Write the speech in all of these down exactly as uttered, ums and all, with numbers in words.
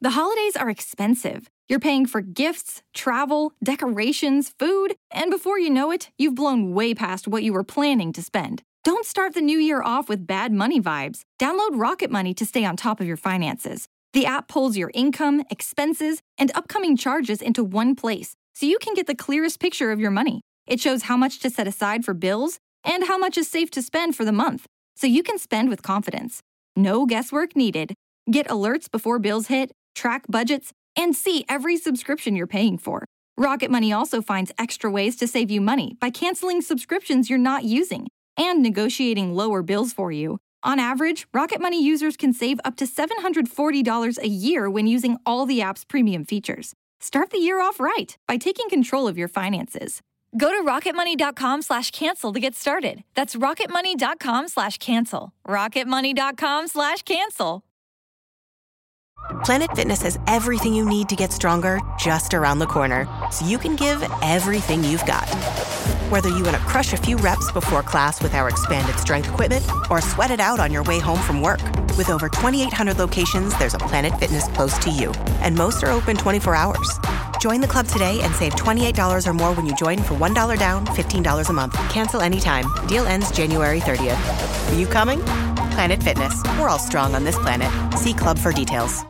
The holidays are expensive. You're paying for gifts, travel, decorations, food, and before you know it, you've blown way past what you were planning to spend. Don't start the new year off with bad money vibes. Download Rocket Money to stay on top of your finances. The app pulls your income, expenses, and upcoming charges into one place, so you can get the clearest picture of your money. It shows how much to set aside for bills and how much is safe to spend for the month, so you can spend with confidence. No guesswork needed. Get alerts before bills hit, track budgets, and see every subscription you're paying for. Rocket Money also finds extra ways to save you money by canceling subscriptions you're not using and negotiating lower bills for you. On average, Rocket Money users can save up to seven hundred forty dollars a year when using all the app's premium features. Start the year off right by taking control of your finances. Go to rocketmoney.com slash cancel to get started. That's rocketmoney.com slash cancel. rocketmoney.com slash cancel. Planet Fitness has everything you need to get stronger just around the corner, so you can give everything you've got. Whether you want to crush a few reps before class with our expanded strength equipment or sweat it out on your way home from work. With over twenty-eight hundred locations, there's a Planet Fitness close to you, and most are open twenty-four hours. Join the club today and save twenty-eight dollars or more when you join for one dollar down, fifteen dollars a month. Cancel anytime. Deal ends January thirtieth. Are you coming? Planet Fitness. We're all strong on this planet. See club for details.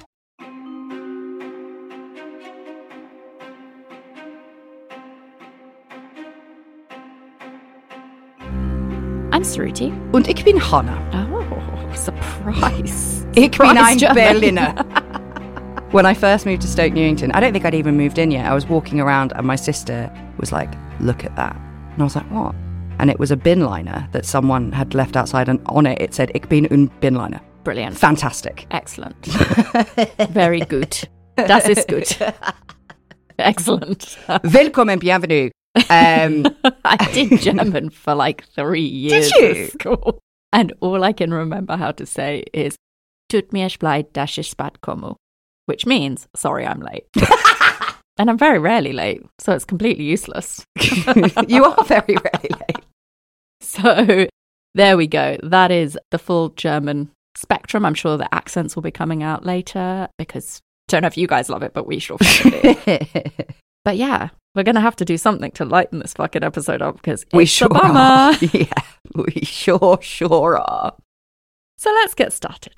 I'm Sruti. Und ich bin Hannah. Oh, surprise. Ich bin ein German. Berliner. When I first moved to Stoke Newington, I don't think I'd even moved in yet. I was walking around and my sister was like, look at that. And I was like, what? And it was a bin liner that someone had left outside, and on it it said, Ich bin ein Binliner. Brilliant. Fantastic. Excellent. Very good. Das ist gut. Excellent. Willkommen, bienvenue. Um, I did German for like three years Did you? at school. And all I can remember how to say is, Tut mir leid, dass ich spät komme, which means, sorry, I'm late. And I'm very rarely late, so it's completely useless. You are very rarely late. So there we go. That is the full German spectrum. I'm sure the accents will be coming out later because I don't know if you guys love it, but we sure fucking do. But yeah, we're going to have to do something to lighten this fucking episode up because We it's sure a bummer. are. Yeah, we sure, sure are. So let's get started.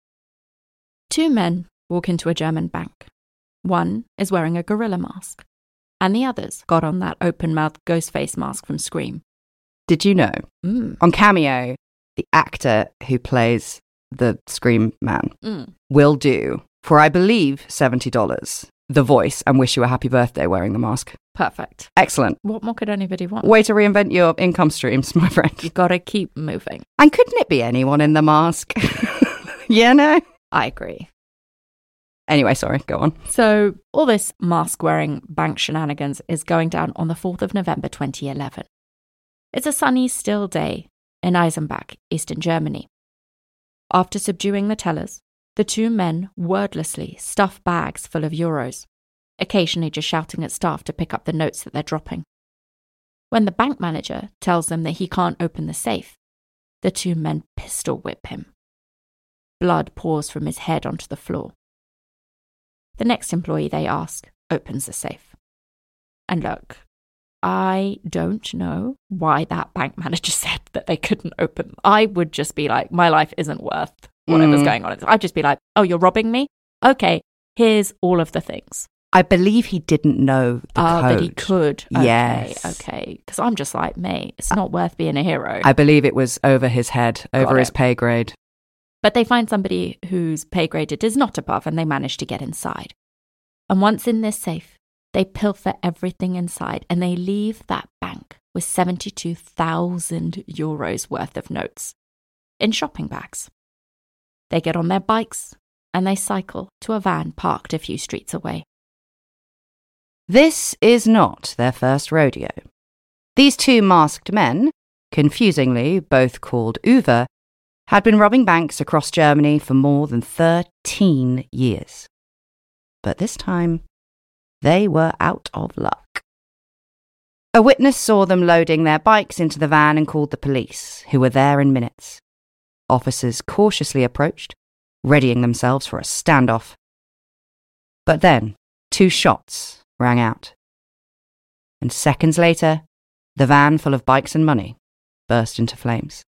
Two men walk into a German bank. One is wearing a gorilla mask, and the other's got on that open-mouthed ghost face mask from Scream. Did you know? Mm. On Cameo, the actor who plays the Scream man Mm. will do, for I believe seventy dollars, the voice and wish you a happy birthday wearing the mask. Perfect. Excellent. What more could anybody want? Way to reinvent your income streams, my friend. You gotta keep moving. And couldn't it be anyone in the mask? Yeah, no? I agree. Anyway, sorry, go on. So all this mask-wearing bank shenanigans is going down on the fourth of November twenty eleven. It's a sunny, still day in Eisenbach, Eastern Germany. After subduing the tellers, the two men wordlessly stuff bags full of euros, occasionally just shouting at staff to pick up the notes that they're dropping. When the bank manager tells them that he can't open the safe, the two men pistol whip him. Blood pours from his head onto the floor. The next employee they ask opens the safe. And look, I don't know why that bank manager said that they couldn't open. I would just be like, my life isn't worth whatever's Mm. going on. I'd just be like, oh, you're robbing me? Okay, here's all of the things. I believe he didn't know the Oh, code. that he could. Okay, Yes. okay. Because I'm just like, mate, it's not worth being a hero. I believe it was over his head, over Got his it. pay grade. But they find somebody whose pay grade it is not above, and they manage to get inside. And once in this safe, they pilfer everything inside, and they leave that bank with seventy-two thousand euros worth of notes in shopping bags. They get on their bikes, and they cycle to a van parked a few streets away. This is not their first rodeo. These two masked men, confusingly both called Uwe, had been robbing banks across Germany for more than thirteen years. But this time, they were out of luck. A witness saw them loading their bikes into the van and called the police, who were there in minutes. Officers cautiously approached, readying themselves for a standoff. But then, two shots rang out. And seconds later, the van full of bikes and money burst into flames.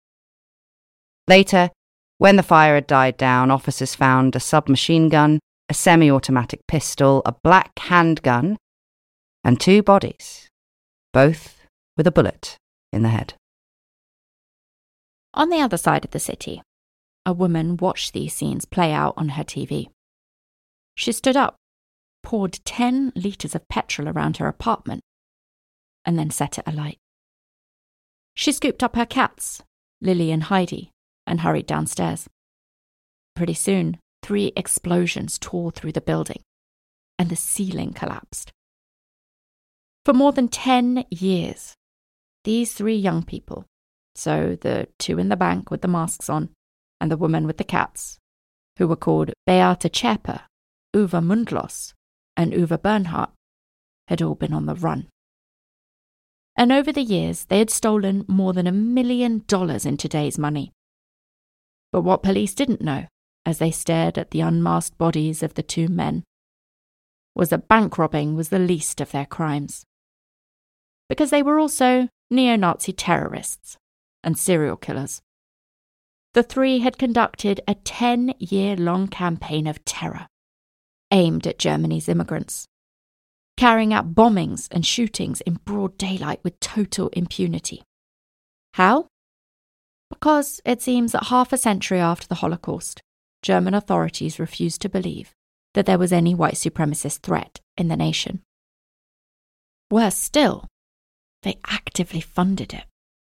Later, when the fire had died down, officers found a submachine gun, a semi-automatic pistol, a black handgun, and two bodies, both with a bullet in the head. On the other side of the city, a woman watched these scenes play out on her T V. She stood up, poured ten litres of petrol around her apartment, and then set it alight. She scooped up her cats, Lily and Heidi, and hurried downstairs. Pretty soon, three explosions tore through the building, and the ceiling collapsed. For more than ten years, these three young people, so the two in the bank with the masks on, and the woman with the cats, who were called Beate Zschäpe, Uwe Mundlos, and Uwe Bernhardt, had all been on the run. And over the years, they had stolen more than a million dollars in today's money. But what police didn't know, as they stared at the unmasked bodies of the two men, was that bank robbing was the least of their crimes. Because they were also neo-Nazi terrorists and serial killers. The three had conducted a ten-year-long campaign of terror, aimed at Germany's immigrants, carrying out bombings and shootings in broad daylight with total impunity. How? Because it seems that half a century after the Holocaust, German authorities refused to believe that there was any white supremacist threat in the nation. Worse still, they actively funded it.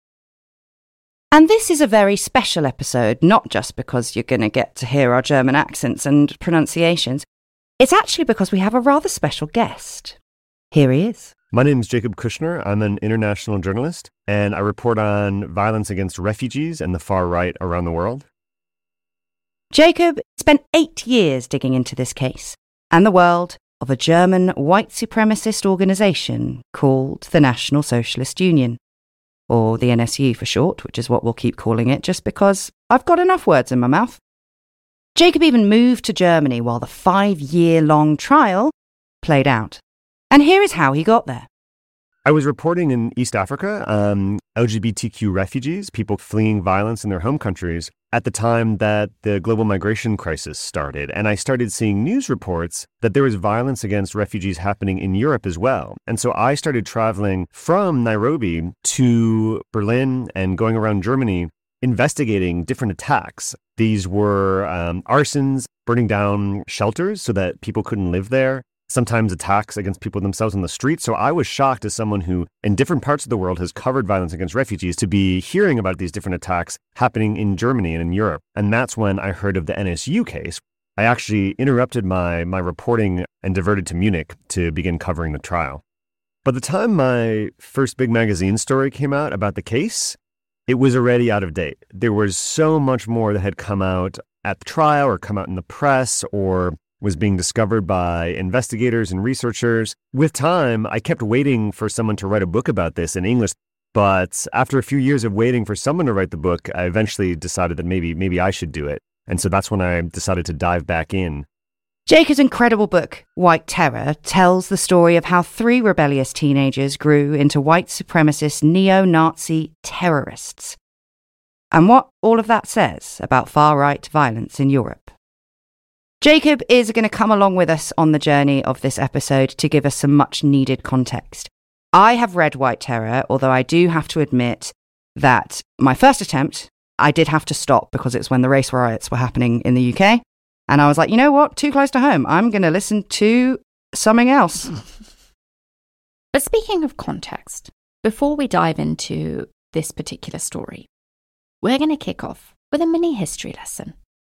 And this is a very special episode, not just because you're going to get to hear our German accents and pronunciations. It's actually because we have a rather special guest. Here he is. My name is Jacob Kushner. I'm an international journalist, and I report on violence against refugees and the far right around the world. Jacob spent eight years digging into this case and the world of a German white supremacist organisation called the National Socialist Union, or the N S U for short, which is what we'll keep calling it just because I've got enough words in my mouth. Jacob even moved to Germany while the five-year-long trial played out. And here is how he got there. I was reporting in East Africa on L G B T Q refugees, people fleeing violence in their home countries, at the time that the global migration crisis started. And I started seeing news reports that there was violence against refugees happening in Europe as well. And so I started traveling from Nairobi to Berlin and going around Germany, investigating different attacks. These were um, arsons, burning down shelters so that people couldn't live there, sometimes attacks against people themselves on the street. So I was shocked as someone who, in different parts of the world, has covered violence against refugees, to be hearing about these different attacks happening in Germany and in Europe. And that's when I heard of the N S U case. I actually interrupted my, my reporting and diverted to Munich to begin covering the trial. By the time my first big magazine story came out about the case, it was already out of date. There was so much more that had come out at the trial or come out in the press or was being discovered by investigators and researchers. With time, I kept waiting for someone to write a book about this in English. But after a few years of waiting for someone to write the book, I eventually decided that maybe maybe I should do it. And so that's when I decided to dive back in. Jacob's incredible book, White Terror, tells the story of how three rebellious teenagers grew into white supremacist neo-Nazi terrorists, and what all of that says about far-right violence in Europe. Jacob is going to come along with us on the journey of this episode to give us some much-needed context. I have read White Terror, although I do have to admit that my first attempt, I did have to stop because it's when the race riots were happening in the U K. And I was like, you know what? Too close to home. I'm going to listen to something else. But speaking of context, before we dive into this particular story, we're going to kick off with a mini history lesson.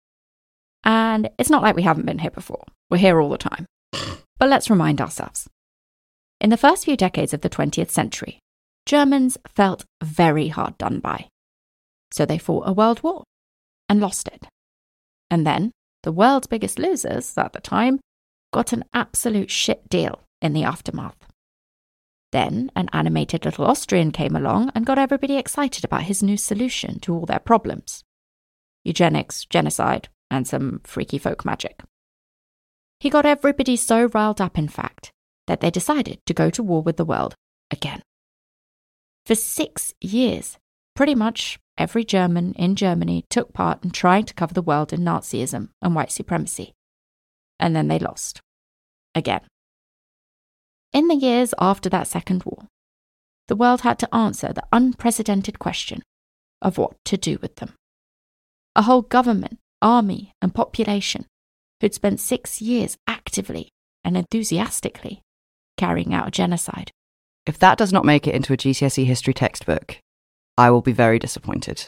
And it's not like we haven't been here before. We're here all the time. But let's remind ourselves. In the first few decades of the twentieth century, Germans felt very hard done by. So they fought a world war and lost it. And then the world's biggest losers at the time got an absolute shit deal in the aftermath. Then an animated little Austrian came along and got everybody excited about his new solution to all their problems. Eugenics, genocide, and some freaky folk magic. He got everybody so riled up, in fact, that they decided to go to war with the world again. For six years, pretty much every German in Germany took part in trying to cover the world in Nazism and white supremacy. And then they lost. Again. In the years after that Second War, the world had to answer the unprecedented question of what to do with them. A whole government, army, and population who'd spent six years actively and enthusiastically carrying out a genocide. If that does not make it into a G C S E history textbook, I will be very disappointed.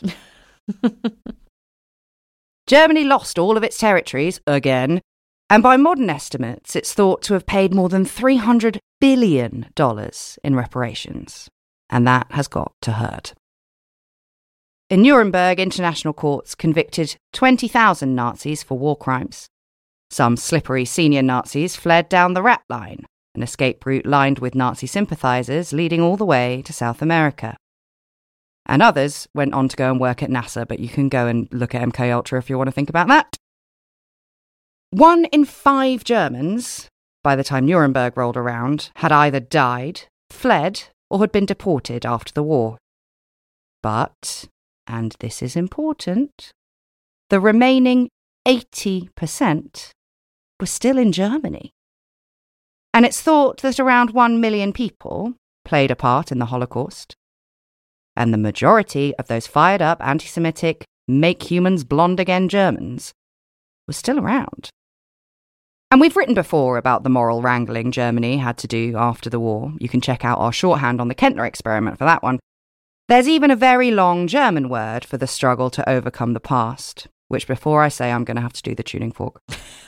Germany lost all of its territories again, and by modern estimates, it's thought to have paid more than three hundred billion dollars in reparations, and that has got to hurt. In Nuremberg, international courts convicted twenty thousand Nazis for war crimes. Some slippery senior Nazis fled down the Rat Line, an escape route lined with Nazi sympathisers leading all the way to South America. And others went on to go and work at NASA, but you can go and look at M K Ultra if you want to think about that. One in five Germans, by the time Nuremberg rolled around, had either died, fled, or had been deported after the war. But, and this is important, the remaining eighty percent were still in Germany. And it's thought that around one million people played a part in the Holocaust. And the majority of those fired up anti-Semitic, make humans blonde again Germans were still around. And we've written before about the moral wrangling Germany had to do after the war. You can check out our shorthand on the Kentner experiment for that one. There's even a very long German word for the struggle to overcome the past, which before I say I'm going to have to do the tuning fork.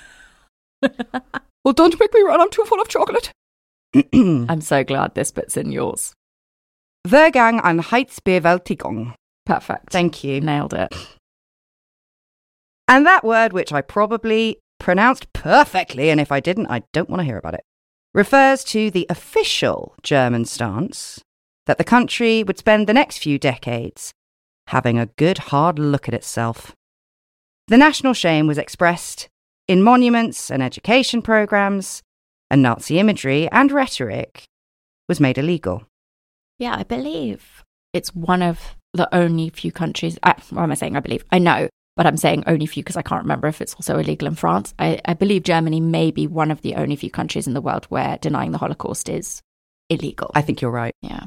Well, don't make me run, I'm too full of chocolate. I'm so glad this bit's in yours. Wehrgang an Heizbewältigung. Perfect. Thank you. Nailed it. And that word, which I probably pronounced perfectly, and if I didn't, I don't want to hear about it, refers to the official German stance that the country would spend the next few decades having a good hard look at itself. The national shame was expressed in monuments and education programs, and Nazi imagery and rhetoric was made illegal. Yeah, I believe it's one of the only few countries, I, what am I saying I believe? I know, but I'm saying only few because I can't remember if it's also illegal in France. I, I believe Germany may be one of the only few countries in the world where denying the Holocaust is illegal. I think you're right. Yeah.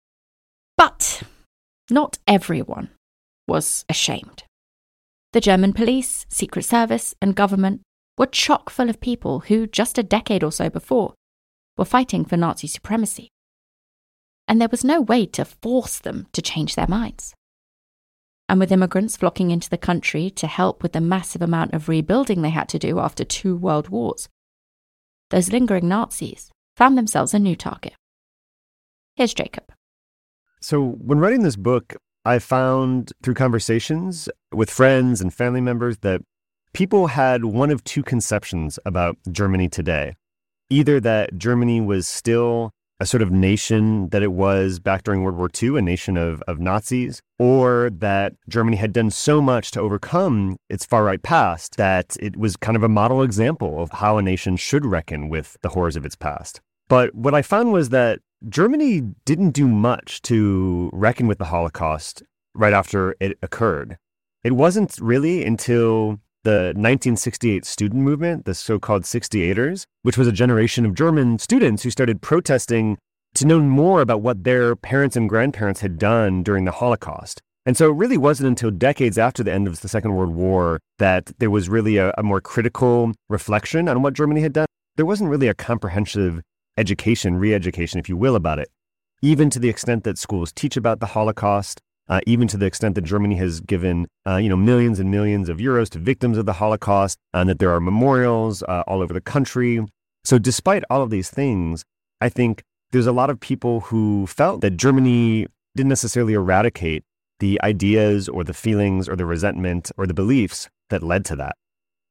But not everyone was ashamed. The German police, Secret Service, and government were chock full of people who, just a decade or so before, were fighting for Nazi supremacy. And there was no way to force them to change their minds. And with immigrants flocking into the country to help with the massive amount of rebuilding they had to do after two world wars, those lingering Nazis found themselves a new target. Here's Jacob. So when writing this book, I found through conversations with friends and family members that people had one of two conceptions about Germany today. Either that Germany was still a sort of nation that it was back during World War Two, a nation of, of Nazis, or that Germany had done so much to overcome its far-right past that it was kind of a model example of how a nation should reckon with the horrors of its past. But what I found was that Germany didn't do much to reckon with the Holocaust right after it occurred. It wasn't really until the nineteen sixty-eight student movement, the so-called sixty-eighters, which was a generation of German students who started protesting to know more about what their parents and grandparents had done during the Holocaust. And so it really wasn't until decades after the end of the Second World War that there was really a, a more critical reflection on what Germany had done. There wasn't really a comprehensive education, re-education, if you will, about it, even to the extent that schools teach about the Holocaust, uh, even to the extent that Germany has given, uh, you know, millions and millions of euros to victims of the Holocaust, and that there are memorials uh, all over the country. So despite all of these things, I think there's a lot of people who felt that Germany didn't necessarily eradicate the ideas or the feelings or the resentment or the beliefs that led to that.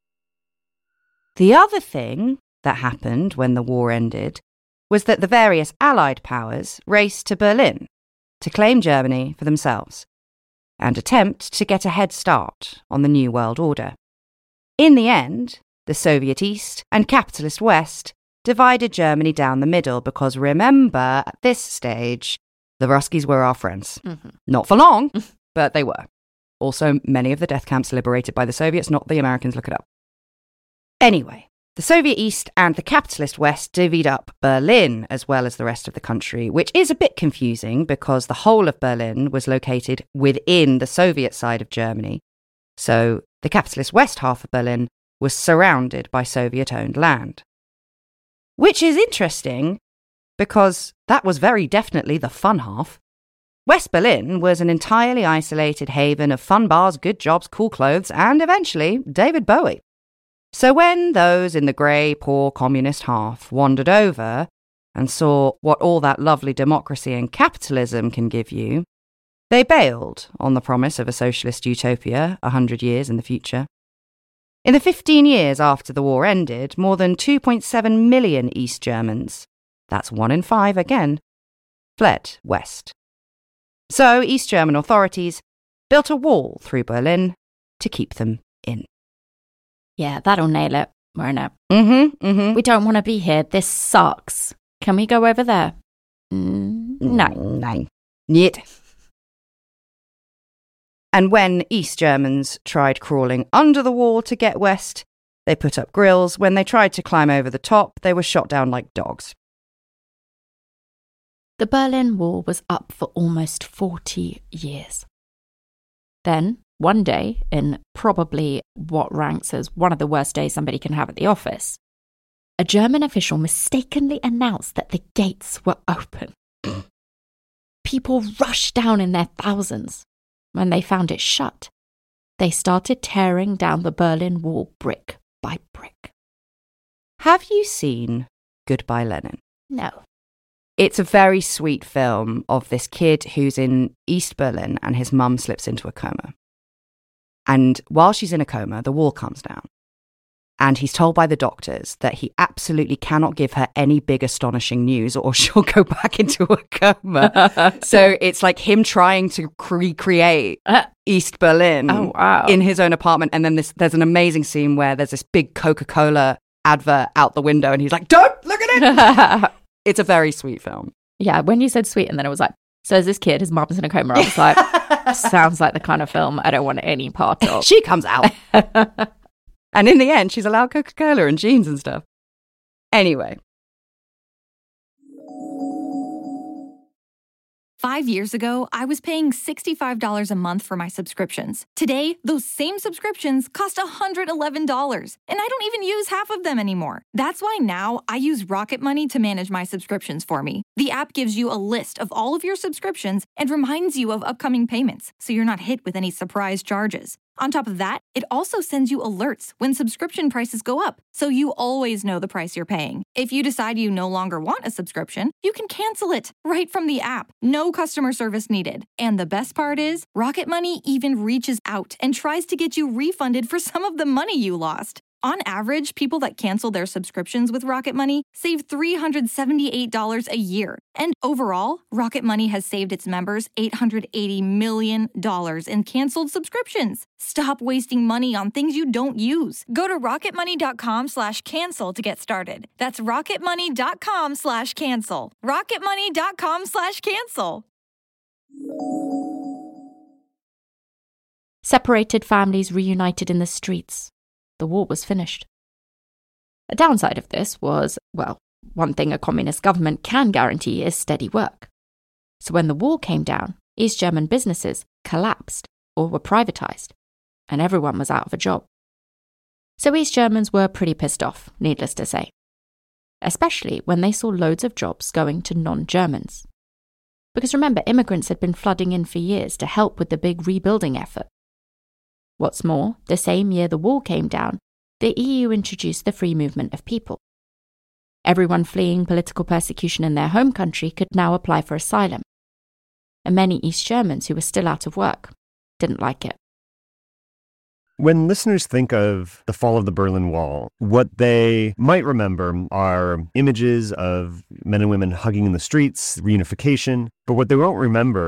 The other thing that happened when the war ended was that the various Allied powers raced to Berlin to claim Germany for themselves and attempt to get a head start on the New World Order. In the end, the Soviet East and capitalist West divided Germany down the middle because, remember, at this stage, the Ruskies were our friends. Mm-hmm. Not for long, but they were. Also, many of the death camps liberated by the Soviets, not the Americans. Look it up. Anyway, the Soviet East and the capitalist West divvied up Berlin as well as the rest of the country, which is a bit confusing because the whole of Berlin was located within the Soviet side of Germany. So the capitalist West half of Berlin was surrounded by Soviet-owned land. Which is interesting because that was very definitely the fun half. West Berlin was an entirely isolated haven of fun bars, good jobs, cool clothes, and eventually David Bowie. So when those in the grey, poor communist half wandered over and saw what all that lovely democracy and capitalism can give you, they bailed on the promise of a socialist utopia a hundred years in the future. In the fifteen years after the war ended, more than two point seven million East Germans, that's one in five again, fled west. So East German authorities built a wall through Berlin to keep them in. Yeah, that'll nail it, won't it? Mm-hmm, mm-hmm. We don't want to be here. This sucks. Can we go over there? Mm, no. Nein. Niet. And when East Germans tried crawling under the wall to get west, they put up grills. When they tried to climb over the top, they were shot down like dogs. The Berlin Wall was up for almost forty years. Then, one day, in probably what ranks as one of the worst days somebody can have at the office, a German official mistakenly announced that the gates were open. People rushed down in their thousands. When they found it shut, they started tearing down the Berlin Wall brick by brick. Have you seen Goodbye Lenin? No. It's a very sweet film of this kid who's in East Berlin and his mum slips into a coma. And while she's in a coma, the wall comes down. And he's told by the doctors that he absolutely cannot give her any big astonishing news or she'll go back into a coma. So it's like him trying to recreate East Berlin oh, wow. in his own apartment. And then this, there's an amazing scene where there's this big Coca-Cola advert out the window and he's like, don't look at it. It's a very sweet film. Yeah, when you said sweet and then it was like, so is this kid, his mom's in a coma. I was like, sounds like the kind of film I don't want any part of. She comes out. And in the end, she's allowed Coca-Cola and jeans and stuff. Anyway. Five years ago, I was paying sixty-five dollars a month for my subscriptions. Today, those same subscriptions cost one hundred eleven dollars, and I don't even use half of them anymore. That's why now I use Rocket Money to manage my subscriptions for me. The app gives you a list of all of your subscriptions and reminds you of upcoming payments, so you're not hit with any surprise charges. On top of that, it also sends you alerts when subscription prices go up, so you always know the price you're paying. If you decide you no longer want a subscription, you can cancel it right from the app. No customer service needed. And the best part is, Rocket Money even reaches out and tries to get you refunded for some of the money you lost. On average, people that cancel their subscriptions with Rocket Money save three hundred seventy-eight dollars a year. And overall, Rocket Money has saved its members eight hundred eighty million dollars in canceled subscriptions. Stop wasting money on things you don't use. Go to rocketmoney.com slash cancel to get started. That's rocketmoney.com slash cancel. rocketmoney.com slash cancel. Separated families reunited in the streets. The war was finished. A downside of this was, well, one thing a communist government can guarantee is steady work. So when the wall came down, East German businesses collapsed or were privatized, and everyone was out of a job. So East Germans were pretty pissed off, needless to say, especially when they saw loads of jobs going to non-Germans. Because remember, immigrants had been flooding in for years to help with the big rebuilding effort. What's more, the same year the wall came down, the E U introduced the free movement of people. Everyone fleeing political persecution in their home country could now apply for asylum. And many East Germans who were still out of work didn't like it. When listeners think of the fall of the Berlin Wall, what they might remember are images of men and women hugging in the streets, reunification. But what they won't remember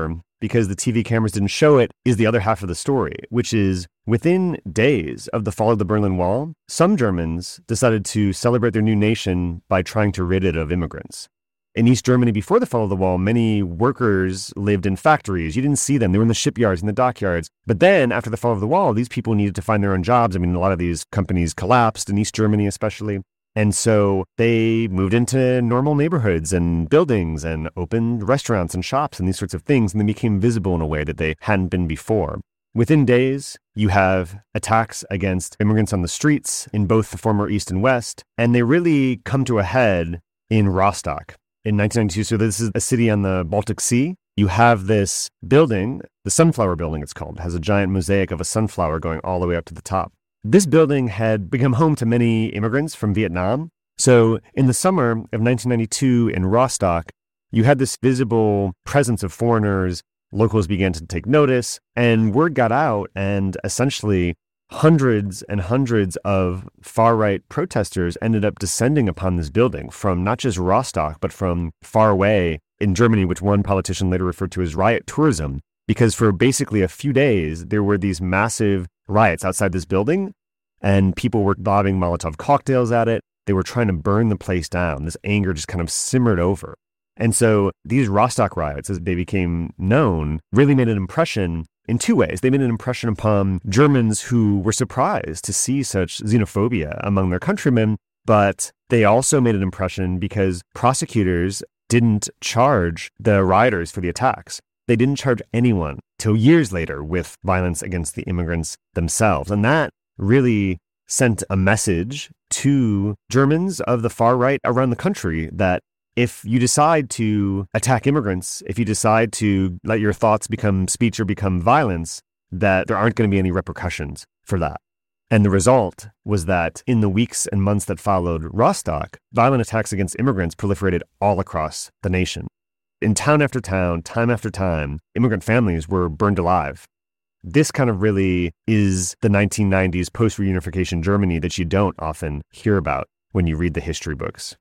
because the T V cameras didn't show it, is the other half of the story, which is within days of the fall of the Berlin Wall, some Germans decided to celebrate their new nation by trying to rid it of immigrants. In East Germany, before the fall of the wall, many workers lived in factories. You didn't see them. They were in the shipyards and the dockyards. But then, after the fall of the wall, these people needed to find their own jobs. I mean, a lot of these companies collapsed, in East Germany especially. And so they moved into normal neighborhoods and buildings and opened restaurants and shops and these sorts of things, and they became visible in a way that they hadn't been before. Within days, you have attacks against immigrants on the streets in both the former East and West, and they really come to a head in Rostock in nineteen ninety-two. So this is a city on the Baltic Sea. You have this building, the Sunflower Building it's called, it has a giant mosaic of a sunflower going all the way up to the top. This building had become home to many immigrants from Vietnam. So in the summer of nineteen ninety-two in Rostock, you had this visible presence of foreigners. Locals began to take notice, and word got out, and essentially hundreds and hundreds of far-right protesters ended up descending upon this building from not just Rostock, but from far away in Germany, which one politician later referred to as riot tourism, because for basically a few days, there were these massive riots outside this building, and people were lobbing Molotov cocktails at it. They were trying to burn the place down. This anger just kind of simmered over. And so these Rostock riots, as they became known, really made an impression in two ways. They made an impression upon Germans who were surprised to see such xenophobia among their countrymen, but they also made an impression because prosecutors didn't charge the rioters for the attacks. They didn't charge anyone till years later with violence against the immigrants themselves. And that really sent a message to Germans of the far right around the country that if you decide to attack immigrants, if you decide to let your thoughts become speech or become violence, that there aren't going to be any repercussions for that. And the result was that in the weeks and months that followed Rostock, violent attacks against immigrants proliferated all across the nation. In town after town, time after time, immigrant families were burned alive. This kind of really is the nineteen nineties post-reunification Germany that you don't often hear about when you read the history books.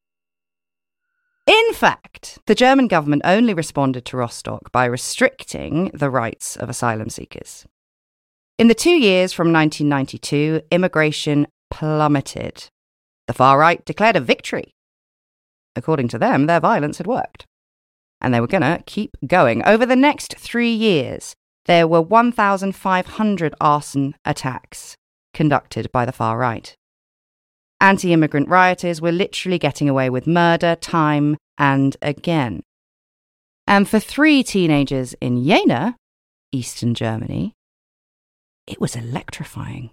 In fact, the German government only responded to Rostock by restricting the rights of asylum seekers. In the two years from nineteen ninety-two, immigration plummeted. The far right declared a victory. According to them, their violence had worked. And they were going to keep going. Over the next three years, there were one thousand five hundred arson attacks conducted by the far right. Anti-immigrant rioters were literally getting away with murder time and again. And for three teenagers in Jena, Eastern Germany, it was electrifying.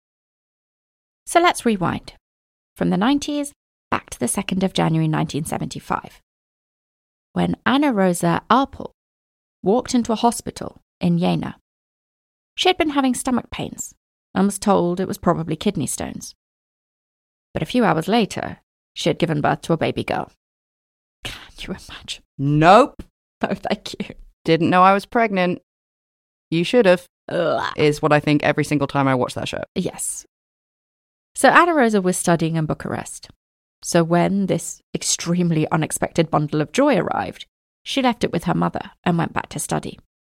So let's rewind. From the nineties back to the second of January nineteen seventy-five, when Anna Rosa Arpel walked into a hospital in Jena. She had been having stomach pains and was told it was probably kidney stones. But a few hours later, she had given birth to a baby girl. Can you imagine? Nope. No, thank you. Didn't know I was pregnant. You should have, Ugh. is what I think every single time I watch that show. Yes. So Anna Rosa was studying in Bucharest. So when this extremely unexpected bundle of joy arrived, she left it with her mother and went back to study.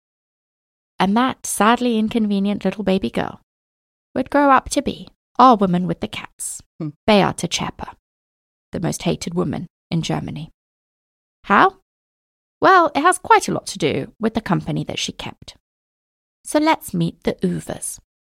And that sadly inconvenient little baby girl would grow up to be our woman with the cats, hmm. Beate Zschäpe, the most hated woman in Germany. How? Well, it has quite a lot to do with the company that she kept. So let's meet the Uvers.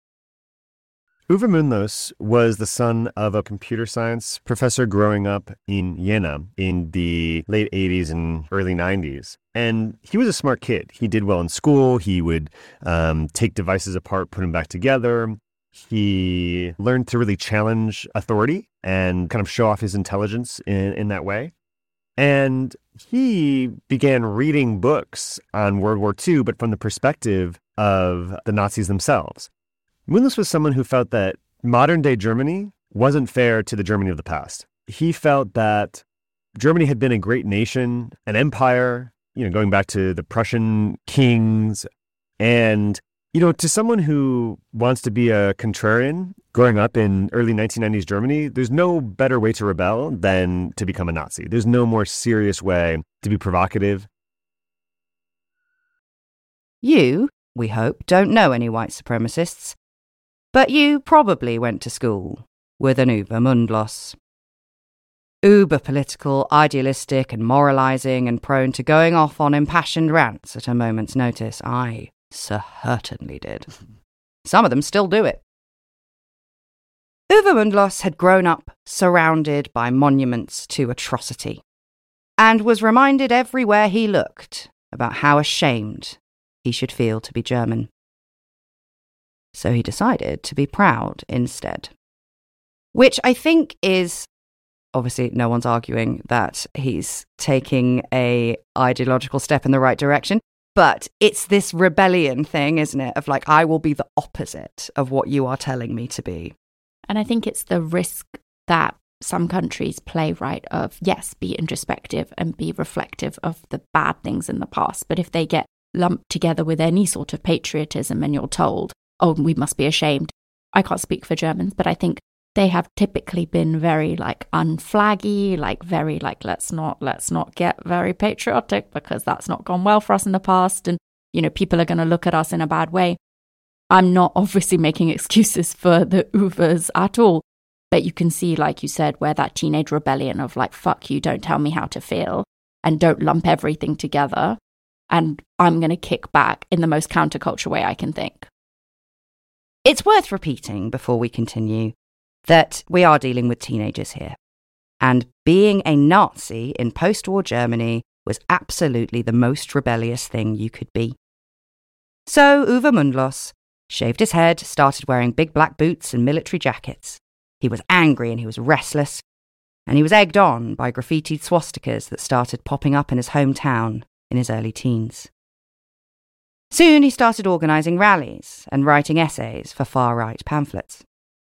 Uwe Mundlos was the son of a computer science professor growing up in Jena in the late eighties and early nineties. And he was a smart kid. He did well in school. He would um, take devices apart, put them back together. He learned to really challenge authority and kind of show off his intelligence in, in that way. And he began reading books on World War Two, but from the perspective of the Nazis themselves. Mundlos was someone who felt that modern-day Germany wasn't fair to the Germany of the past. He felt that Germany had been a great nation, an empire, you know, going back to the Prussian kings. And, you know, to someone who wants to be a contrarian growing up in early nineteen nineties Germany, there's no better way to rebel than to become a Nazi. There's no more serious way to be provocative. You, we hope, don't know any white supremacists, but you probably went to school with an Uwe Mundlos. Uber political, idealistic and moralising and prone to going off on impassioned rants at a moment's notice. I certainly did. Some of them still do it. Uwe Mundlos had grown up surrounded by monuments to atrocity and was reminded everywhere he looked about how ashamed he should feel to be German. So he decided to be proud instead. Which I think is, obviously no one's arguing that he's taking a ideological step in the right direction, but it's this rebellion thing, isn't it? Of like, I will be the opposite of what you are telling me to be. And I think it's the risk that some countries play, right, of, yes, be introspective and be reflective of the bad things in the past. But if they get lumped together with any sort of patriotism and you're told, oh, we must be ashamed. I can't speak for Germans, but I think they have typically been very like unflaggy, like very like, let's not, let's not get very patriotic because that's not gone well for us in the past. And, you know, people are going to look at us in a bad way. I'm not obviously making excuses for the Uwes at all, but you can see, like you said, where that teenage rebellion of like, fuck you, don't tell me how to feel and don't lump everything together. And I'm going to kick back in the most counterculture way I can think. It's worth repeating before we continue that we are dealing with teenagers here. And being a Nazi in post-war Germany was absolutely the most rebellious thing you could be. So Uwe Mundlos shaved his head, started wearing big black boots and military jackets. He was angry and he was restless, and he was egged on by graffitied swastikas that started popping up in his hometown in his early teens. Soon he started organising rallies and writing essays for far-right pamphlets.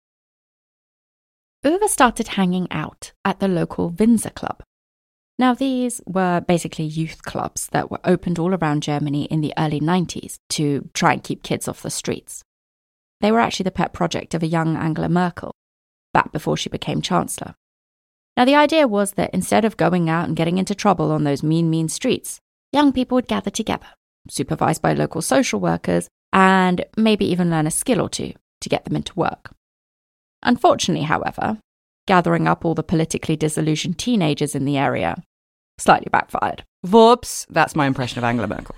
Uwe started hanging out at the local Winzer Club. Now, these were basically youth clubs that were opened all around Germany in the early nineties to try and keep kids off the streets. They were actually the pet project of a young Angela Merkel, back before she became Chancellor. Now, the idea was that instead of going out and getting into trouble on those mean, mean streets, young people would gather together, supervised by local social workers, and maybe even learn a skill or two to get them into work. Unfortunately, however, gathering up all the politically disillusioned teenagers in the area slightly backfired. Whoops, that's my impression of Angela Merkel.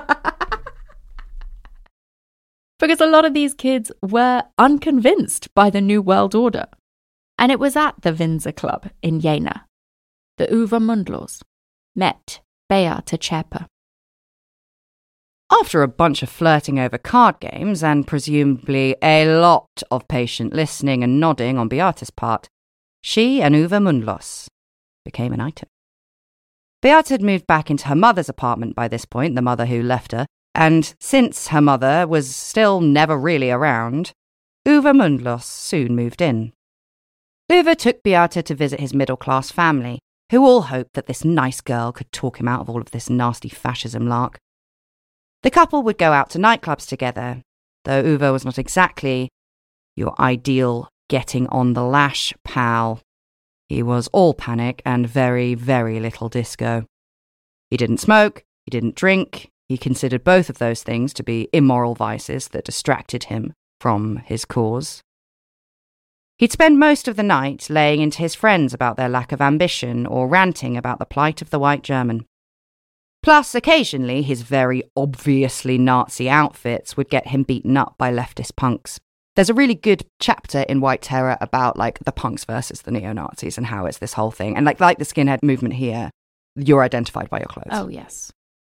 Because a lot of these kids were unconvinced by the New World Order. And it was at the Winzer Club in Jena that Uwe Mundlos met Beate Zschäpe. After a bunch of flirting over card games and presumably a lot of patient listening and nodding on Beate's part, she and Uwe Mundlos became an item. Beate had moved back into her mother's apartment by this point, the mother who left her, and since her mother was still never really around, Uwe Mundlos soon moved in. Uwe took Beate to visit his middle-class family, who all hoped that this nice girl could talk him out of all of this nasty fascism lark. The couple would go out to nightclubs together, though Uwe was not exactly your ideal getting on the lash pal. He was all panic and very, very little disco. He didn't smoke, he didn't drink, he considered both of those things to be immoral vices that distracted him from his cause. He'd spend most of the night laying into his friends about their lack of ambition or ranting about the plight of the white German. Plus, occasionally, his very obviously Nazi outfits would get him beaten up by leftist punks. There's a really good chapter in White Terror about, like, the punks versus the neo-Nazis and how it's this whole thing. And, like, like the skinhead movement here, you're identified by your clothes. Oh, yes.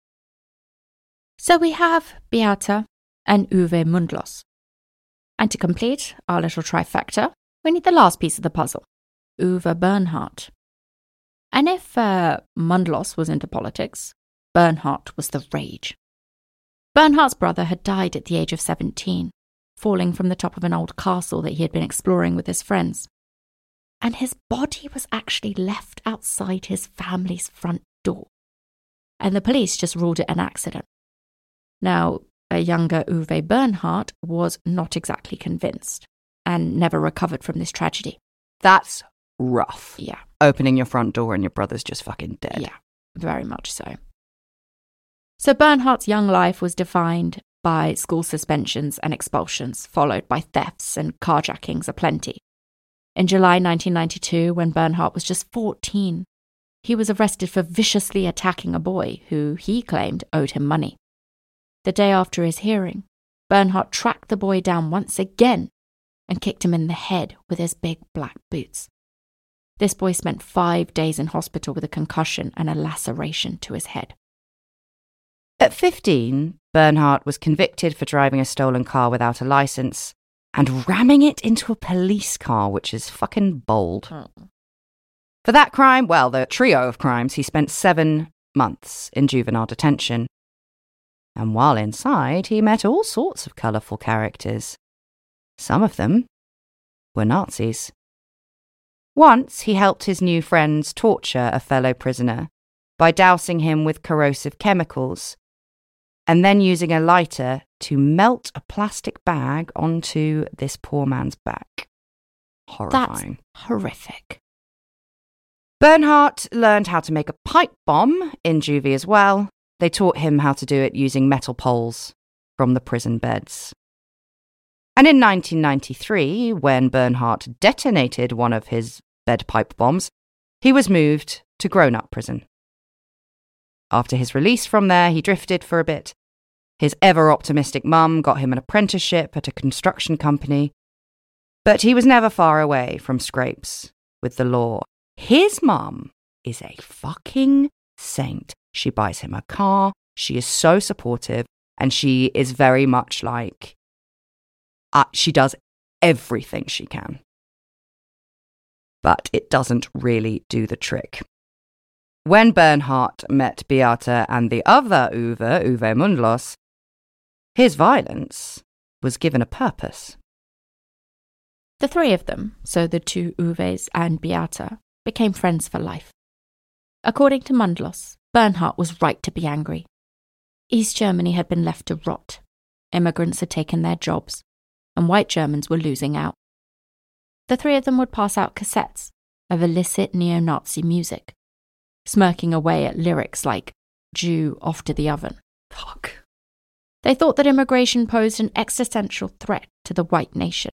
So we have Beate and Uwe Mundlos. And to complete our little trifecta, we need the last piece of the puzzle, Uwe Bernhardt. And if uh, Mundlos was into politics, Bernhardt was the rage. Bernhardt's brother had died at the age of seventeen, falling from the top of an old castle that he had been exploring with his friends. And his body was actually left outside his family's front door. And the police just ruled it an accident. Now, a younger Uwe Bernhardt was not exactly convinced and never recovered from this tragedy. That's rough. Yeah. Opening your front door and your brother's just fucking dead. Yeah, very much so. So Bernhardt's young life was defined by school suspensions and expulsions, followed by thefts and carjackings aplenty. In July nineteen ninety-two, when Bernhardt was just fourteen, he was arrested for viciously attacking a boy who he claimed owed him money. The day after his hearing, Bernhardt tracked the boy down once again and kicked him in the head with his big black boots. This boy spent five days in hospital with a concussion and a laceration to his head. At fifteen, Bernhardt was convicted for driving a stolen car without a license and ramming it into a police car, which is fucking bold. Oh. For that crime, well, the trio of crimes, he spent seven months in juvenile detention. And while inside, he met all sorts of colourful characters. Some of them were Nazis. Once, he helped his new friends torture a fellow prisoner by dousing him with corrosive chemicals and then using a lighter to melt a plastic bag onto this poor man's back. Horrifying. That's horrific. Bernhardt learned how to make a pipe bomb in juvie as well. They taught him how to do it using metal poles from the prison beds. And in nineteen ninety-three, when Bernhardt detonated one of his bed pipe bombs, he was moved to grown-up prison. After his release from there, he drifted for a bit. His ever-optimistic mum got him an apprenticeship at a construction company, but he was never far away from scrapes with the law. His mum is a fucking saint. She buys him a car, she is so supportive, and she is very much like, uh, she does everything she can. But it doesn't really do the trick. When Bernhardt met Beata and the other Uwe, Uwe Mundlos, his violence was given a purpose. The three of them, so the two Uves and Beata, became friends for life. According to Mundlos, Bernhardt was right to be angry. East Germany had been left to rot. Immigrants had taken their jobs, and white Germans were losing out. The three of them would pass out cassettes of illicit neo-Nazi music, smirking away at lyrics like, Jew off to the oven. Fuck. They thought that immigration posed an existential threat to the white nation,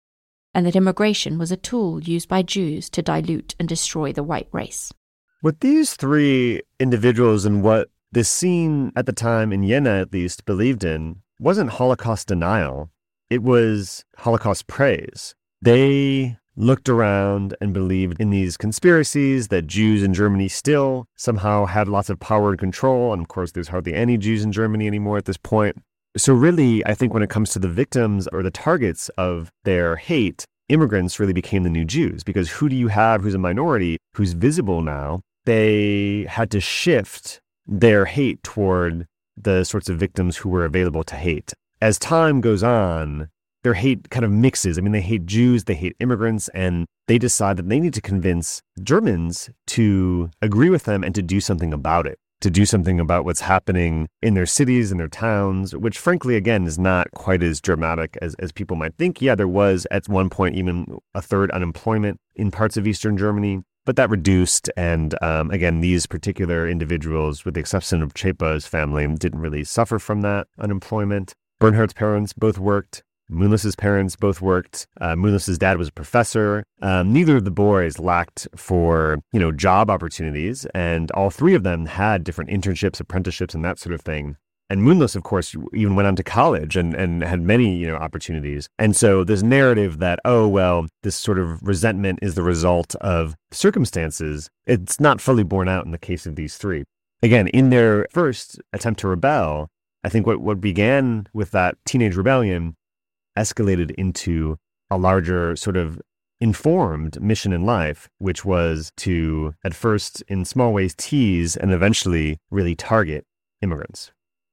and that immigration was a tool used by Jews to dilute and destroy the white race. What these three individuals and what this scene at the time in Jena at least believed in wasn't Holocaust denial. It was Holocaust praise. They looked around and believed in these conspiracies that Jews in Germany still somehow had lots of power and control. And of course, there's hardly any Jews in Germany anymore at this point. So really, I think when it comes to the victims or the targets of their hate, immigrants really became the new Jews, because who do you have who's a minority, who's visible now? They had to shift their hate toward the sorts of victims who were available to hate. As time goes on, their hate kind of mixes. I mean, they hate Jews, they hate immigrants, and they decide that they need to convince Germans to agree with them and to do something about it, to do something about what's happening in their cities and their towns, which frankly, again, is not quite as dramatic as, as people might think. Yeah, there was at one point even a third unemployment in parts of Eastern Germany, but that reduced. And um, again, these particular individuals, with the exception of Chepa's family, didn't really suffer from that unemployment. Bernhardt's parents both worked. Mundlos's parents both worked. Uh, Mundlos's dad was a professor. Um, neither of the boys lacked for, you know, job opportunities, and all three of them had different internships, apprenticeships, and that sort of thing. And Mundlos, of course, even went on to college and, and had many, you know, opportunities. And so this narrative that, oh, well, this sort of resentment is the result of circumstances, it's not fully borne out in the case of these three. Again, in their first attempt to rebel, I think what, what began with that teenage rebellion escalated into a larger sort of informed mission in life, which was to, at first, in small ways, tease and eventually really target immigrants.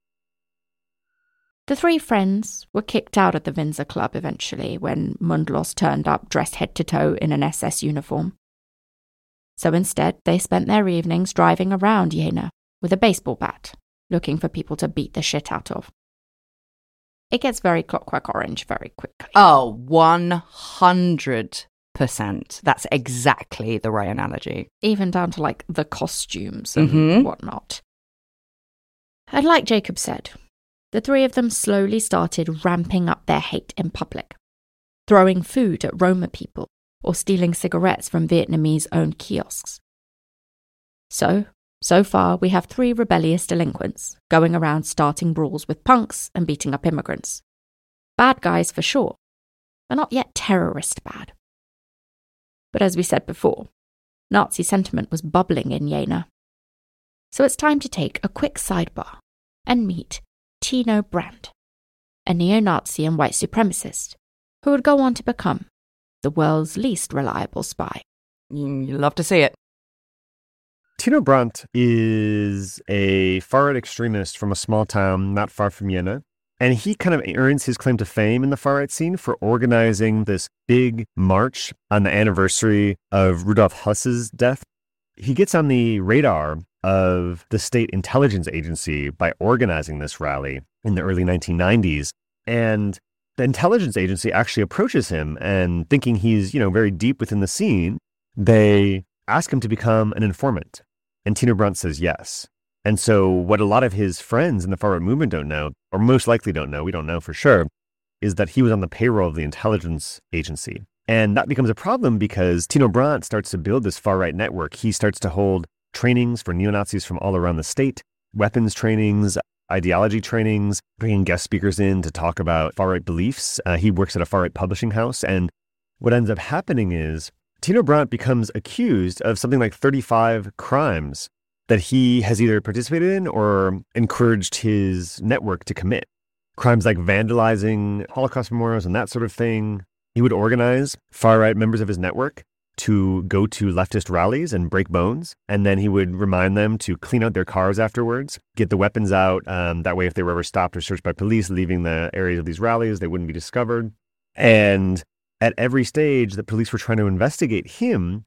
The three friends were kicked out of the Windsor Club eventually when Mundlos turned up dressed head to toe in an S S uniform. So instead, they spent their evenings driving around Jena with a baseball bat, looking for people to beat the shit out of. It gets very Clockwork Orange very quickly. Oh, one hundred percent. That's exactly the right analogy. Even down to, like, the costumes and mm-hmm. whatnot. And like Jacob said, the three of them slowly started ramping up their hate in public, throwing food at Roma people or stealing cigarettes from Vietnamese-owned kiosks. So, so far we have three rebellious delinquents going around starting brawls with punks and beating up immigrants. Bad guys for sure, but not yet terrorist bad. But as we said before, Nazi sentiment was bubbling in Jena. So it's time to take a quick sidebar and meet Tino Brandt, a neo-Nazi and white supremacist who would go on to become the world's least reliable spy. You love to see it. Tino Brandt is a far-right extremist from a small town not far from Jena. And he kind of earns his claim to fame in the far-right scene for organizing this big march on the anniversary of Rudolf Hess's death. He gets on the radar of the state intelligence agency by organizing this rally in the early nineteen nineties. And the intelligence agency actually approaches him, and thinking he's, you know, very deep within the scene, they ask him to become an informant. And Tino Brandt says yes. And so what a lot of his friends in the far-right movement don't know, or most likely don't know, we don't know for sure, is that he was on the payroll of the intelligence agency. And that becomes a problem because Tino Brandt starts to build this far-right network. He starts to hold trainings for neo-Nazis from all around the state, weapons trainings, ideology trainings, bringing guest speakers in to talk about far-right beliefs. Uh, he works at a far-right publishing house. And what ends up happening is Tino Brandt becomes accused of something like thirty-five crimes that he has either participated in or encouraged his network to commit. Crimes like vandalizing Holocaust memorials and that sort of thing. He would organize far-right members of his network to go to leftist rallies and break bones, and then he would remind them to clean out their cars afterwards, get the weapons out. Um, that way, if they were ever stopped or searched by police leaving the areas of these rallies, they wouldn't be discovered. And at every stage, the police were trying to investigate him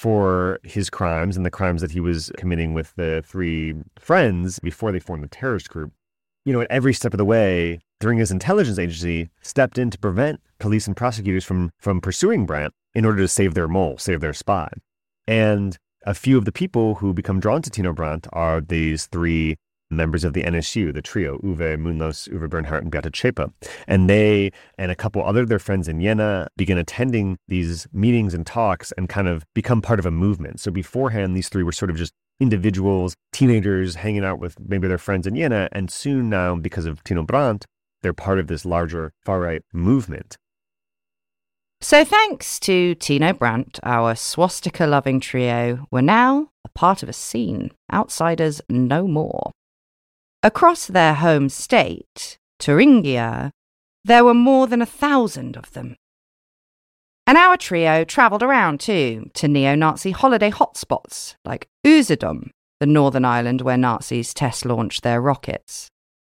for his crimes and the crimes that he was committing with the three friends before they formed the terrorist group. You know, at every step of the way, during his intelligence agency, stepped in to prevent police and prosecutors from, from pursuing Brandt in order to save their mole, save their spy. And a few of the people who become drawn to Tino Brandt are these three members of the N S U, the trio, Uwe Mundlos, Uwe Bernhardt, and Beate Zschäpe. And they and a couple other of their friends in Jena begin attending these meetings and talks and kind of become part of a movement. So beforehand, these three were sort of just individuals, teenagers hanging out with maybe their friends in Jena. And soon now, because of Tino Brandt, they're part of this larger far-right movement. So thanks to Tino Brandt, our swastika-loving trio were now a part of a scene. Outsiders no more. Across their home state, Thuringia, there were more than a thousand of them. And our trio travelled around too, to neo-Nazi holiday hotspots like Usedom, the northern island where Nazis test-launched their rockets.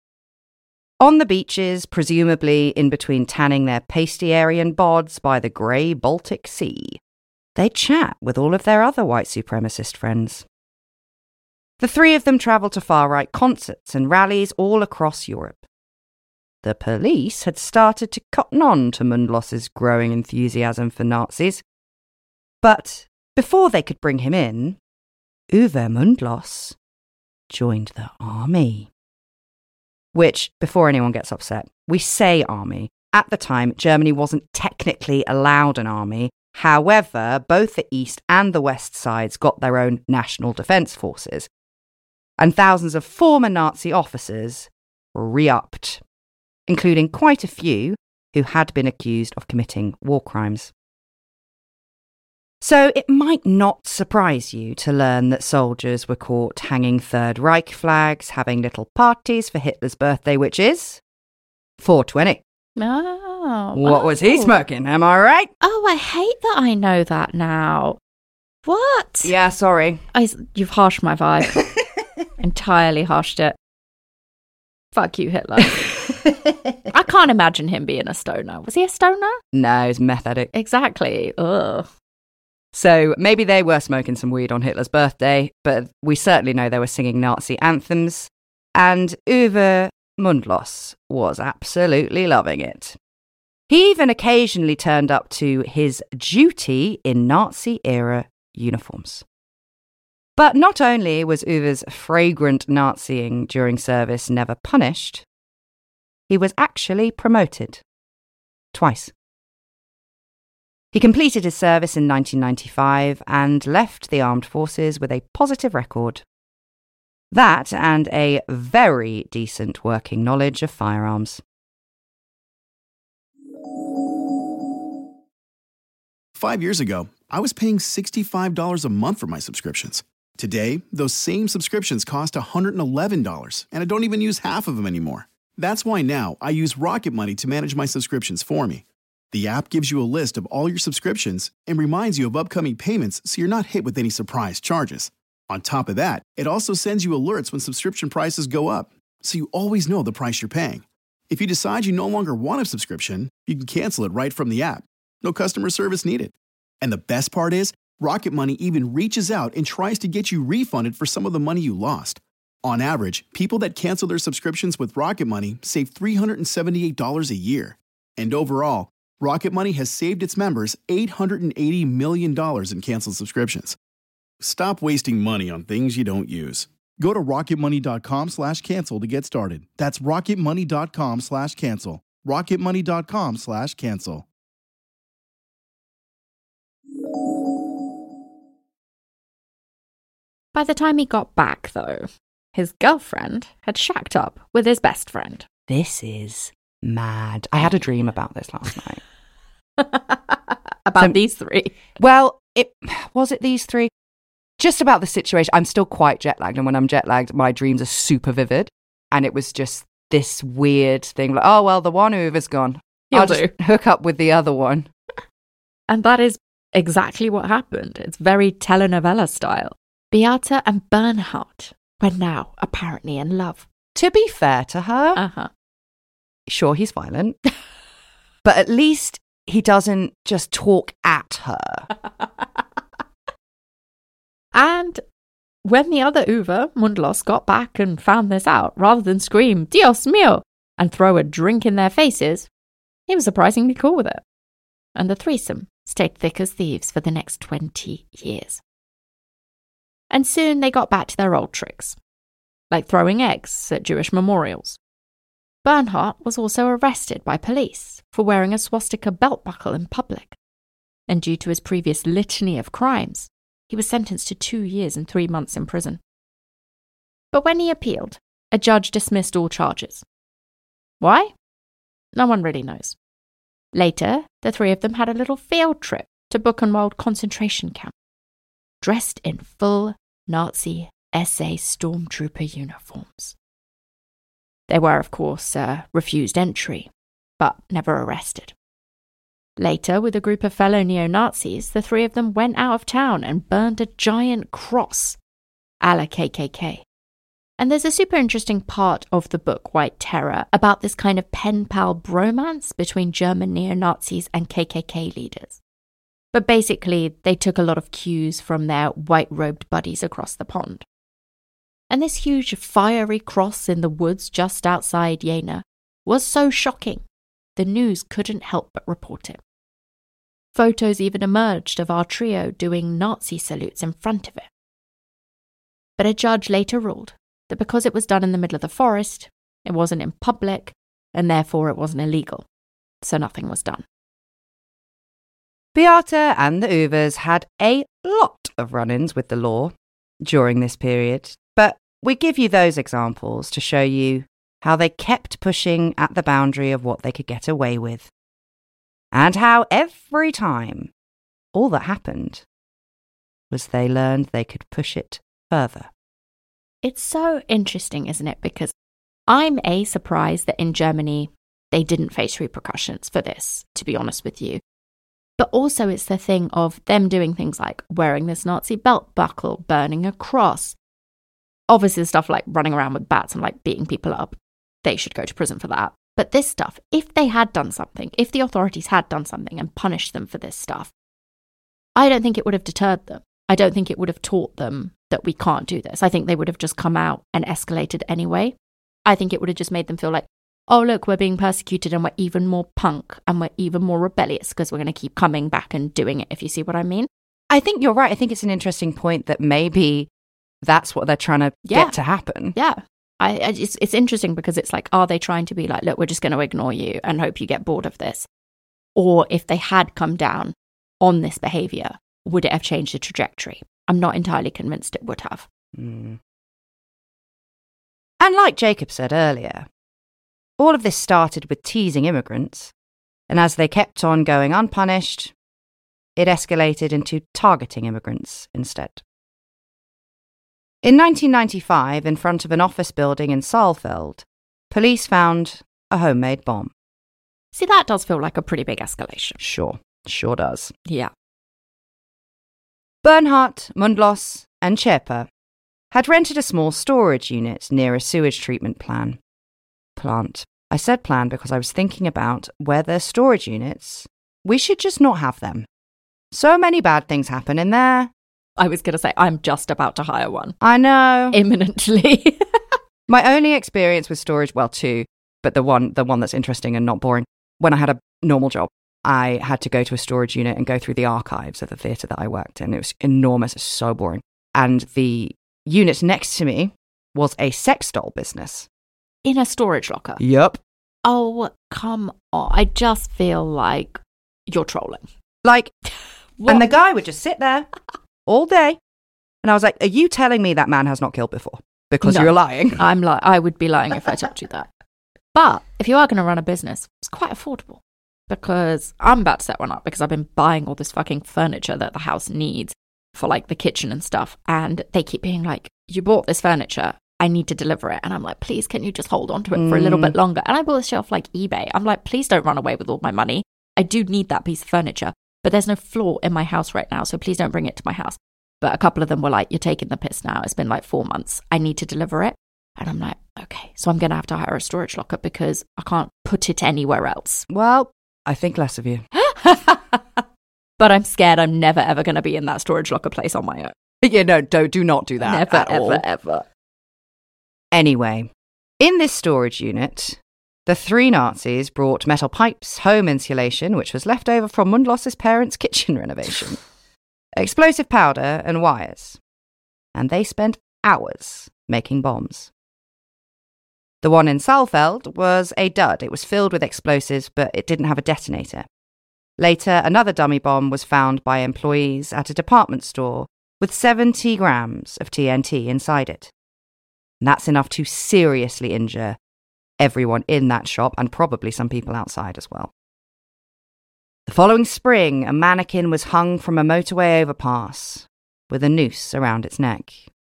On the beaches, presumably in between tanning their Pastiarian bods by the grey Baltic Sea, they'd chat with all of their other white supremacist friends. The three of them travelled to far-right concerts and rallies all across Europe. The police had started to cotton on to Mundlos's growing enthusiasm for Nazis. But before they could bring him in, Uwe Mundlos joined the army. Which, before anyone gets upset, we say army. At the time, Germany wasn't technically allowed an army. However, both the East and the West sides got their own national defence forces. And thousands of former Nazi officers were re-upped, including quite a few who had been accused of committing war crimes. So it might not surprise you to learn that soldiers were caught hanging Third Reich flags, having little parties for Hitler's birthday, which is four twenty. Oh. What oh. was he smoking, am I right? Oh, I hate that I know that now. What? Yeah, sorry. I, you've harshed my vibe. Entirely harshed it. Fuck you, Hitler. I can't imagine him being a stoner. Was he a stoner? No, he's meth addict. Exactly. Ugh. So maybe they were smoking some weed on Hitler's birthday, but we certainly know they were singing Nazi anthems. And Uwe Mundlos was absolutely loving it. He even occasionally turned up to his duty in Nazi-era uniforms. But not only was Uwe's fragrant Naziing during service never punished, he was actually promoted. Twice. He completed his service in nineteen ninety-five and left the armed forces with a positive record. That and a very decent working knowledge of firearms. Five years ago, I was paying sixty-five dollars a month for my subscriptions. Today, those same subscriptions cost one hundred eleven dollars, and I don't even use half of them anymore. That's why now I use Rocket Money to manage my subscriptions for me. The app gives you a list of all your subscriptions and reminds you of upcoming payments so you're not hit with any surprise charges. On top of that, it also sends you alerts when subscription prices go up, so you always know the price you're paying. If you decide you no longer want a subscription, you can cancel it right from the app. No customer service needed. And the best part is, Rocket Money even reaches out and tries to get you refunded for some of the money you lost. On average, people that cancel their subscriptions with Rocket Money save three hundred seventy-eight dollars a year. And overall, Rocket Money has saved its members eight hundred eighty million dollars in canceled subscriptions. Stop wasting money on things you don't use. Go to rocketmoney.com slash cancel to get started. That's rocketmoney.com slash cancel. rocketmoney.com slash cancel. By the time he got back, though, his girlfriend had shacked up with his best friend. This is mad. I had a dream about this last night. About so, these three? Well, it was it these three? Just about the situation. I'm still quite jet lagged, and when I'm jet lagged, my dreams are super vivid. And it was just this weird thing like, oh, well, the one Uwe's gone. He'll I'll do. just hook up with the other one. And that is exactly what happened. It's very telenovela style. Beate and Bernhard were now apparently in love. To be fair to her, Uh-huh. sure, he's violent, but at least he doesn't just talk at her. And when the other Uwe, Mundlos, got back and found this out, rather than scream, Dios mío, and throw a drink in their faces, he was surprisingly cool with it. And the threesome stayed thick as thieves for the next twenty years. And soon they got back to their old tricks, like throwing eggs at Jewish memorials. Bernhard was also arrested by police for wearing a swastika belt buckle in public. And due to his previous litany of crimes, he was sentenced to two years and three months in prison. But when he appealed, a judge dismissed all charges. Why? No one really knows. Later, the three of them had a little field trip to Buchenwald concentration camp, dressed in full Nazi S A stormtrooper uniforms. They were, of course, uh, refused entry, but never arrested. Later, with a group of fellow neo-Nazis, the three of them went out of town and burned a giant cross, a la K K K. And there's a super interesting part of the book, White Terror, about this kind of pen-pal bromance between German neo-Nazis and K K K leaders. But basically, they took a lot of cues from their white-robed buddies across the pond. And this huge fiery cross in the woods just outside Jena was so shocking, the news couldn't help but report it. Photos even emerged of our trio doing Nazi salutes in front of it. But a judge later ruled that because it was done in the middle of the forest, it wasn't in public, and therefore it wasn't illegal, so nothing was done. Beate and the Uwes had a lot of run-ins with the law during this period, but we give you those examples to show you how they kept pushing at the boundary of what they could get away with, and how every time all that happened was they learned they could push it further. It's so interesting, isn't it? Because I'm A, surprised that in Germany they didn't face repercussions for this, to be honest with you. But also it's the thing of them doing things like wearing this Nazi belt buckle, burning a cross. Obviously stuff like running around with bats and like beating people up, they should go to prison for that. But this stuff, if they had done something, if the authorities had done something and punished them for this stuff, I don't think it would have deterred them. I don't think it would have taught them that we can't do this. I think they would have just come out and escalated anyway. I think it would have just made them feel like, oh, look, we're being persecuted and we're even more punk and we're even more rebellious because we're going to keep coming back and doing it, if you see what I mean. I think you're right. I think it's an interesting point that maybe that's what they're trying to Yeah. get to happen. Yeah. I, I it's, it's interesting because it's like, are they trying to be like, look, we're just going to ignore you and hope you get bored of this? Or if they had come down on this behavior, would it have changed the trajectory? I'm not entirely convinced it would have. Mm. And like Jacob said earlier, all of this started with teasing immigrants, and as they kept on going unpunished, it escalated into targeting immigrants instead. In nineteen ninety-five, in front of an office building in Saalfeld, police found a homemade bomb. See, that does feel like a pretty big escalation. Sure, sure does. Yeah. Bernhard, Mundlos, and Chepa had rented a small storage unit near a sewage treatment plan. Plant. I said plan because I was thinking about whether storage units, we should just not have them. So many bad things happen in there. I was going to say, I'm just about to hire one. I know. Imminently. My only experience with storage, well, two, but the one the one that's interesting and not boring, when I had a normal job, I had to go to a storage unit and go through the archives of the theatre that I worked in. It was enormous. It was so boring. And the unit next to me was a sex doll business. In a storage locker? Yup. Oh, come on. I just feel like you're trolling. Like, What? and the guy would just sit there all day. And I was like, are you telling me that man has not killed before? Because No. you're lying. I'm like, I would be lying if I told you that. But if you are going to run a business, it's quite affordable. Because I'm about to set one up because I've been buying all this fucking furniture that the house needs for like the kitchen and stuff. And they keep being like, you bought this furniture, I need to deliver it. And I'm like, please, can you just hold on to it for a little Mm. bit longer? And I bought this shit off like eBay. I'm like, please don't run away with all my money. I do need that piece of furniture, but there's no floor in my house right now. So please don't bring it to my house. But a couple of them were like, you're taking the piss now. It's been like four months. I need to deliver it. And I'm like, okay, so I'm going to have to hire a storage locker because I can't put it anywhere else. Well, I think less of you. But I'm scared I'm never, ever going to be in that storage locker place on my own. Yeah, no, don't, do not do that. Never, at ever, all. ever. Anyway, in this storage unit, the three Nazis brought metal pipes, home insulation, which was left over from Mundlos's parents' kitchen renovation, explosive powder, and wires. And they spent hours making bombs. The one in Saalfeld was a dud. It was filled with explosives, but it didn't have a detonator. Later, another dummy bomb was found by employees at a department store with seventy grams of T N T inside it. And that's enough to seriously injure everyone in that shop and probably some people outside as well. The following spring, a mannequin was hung from a motorway overpass with a noose around its neck.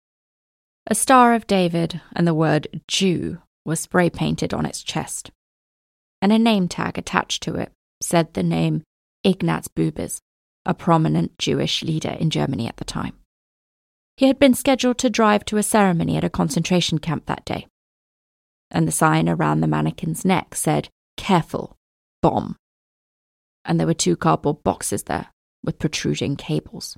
A Star of David and the word Jew was spray painted on its chest, and a name tag attached to it said the name Ignaz Bubis, a prominent Jewish leader in Germany at the time. He had been scheduled to drive to a ceremony at a concentration camp that day, and the sign around the mannequin's neck said, "Careful, bomb." And there were two cardboard boxes there with protruding cables.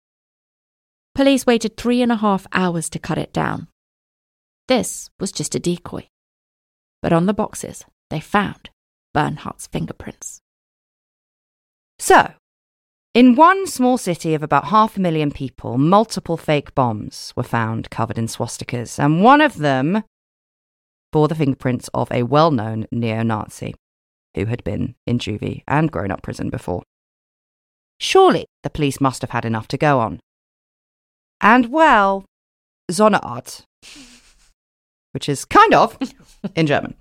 Police waited three and a half hours to cut it down. This was just a decoy. But on the boxes, they found Bernhard's fingerprints. So, in one small city of about half a million people, multiple fake bombs were found covered in swastikas, and one of them bore the fingerprints of a well-known neo-Nazi who had been in juvie and grown-up prison before. Surely the police must have had enough to go on. And, well, Sonderart, which is kind of in German.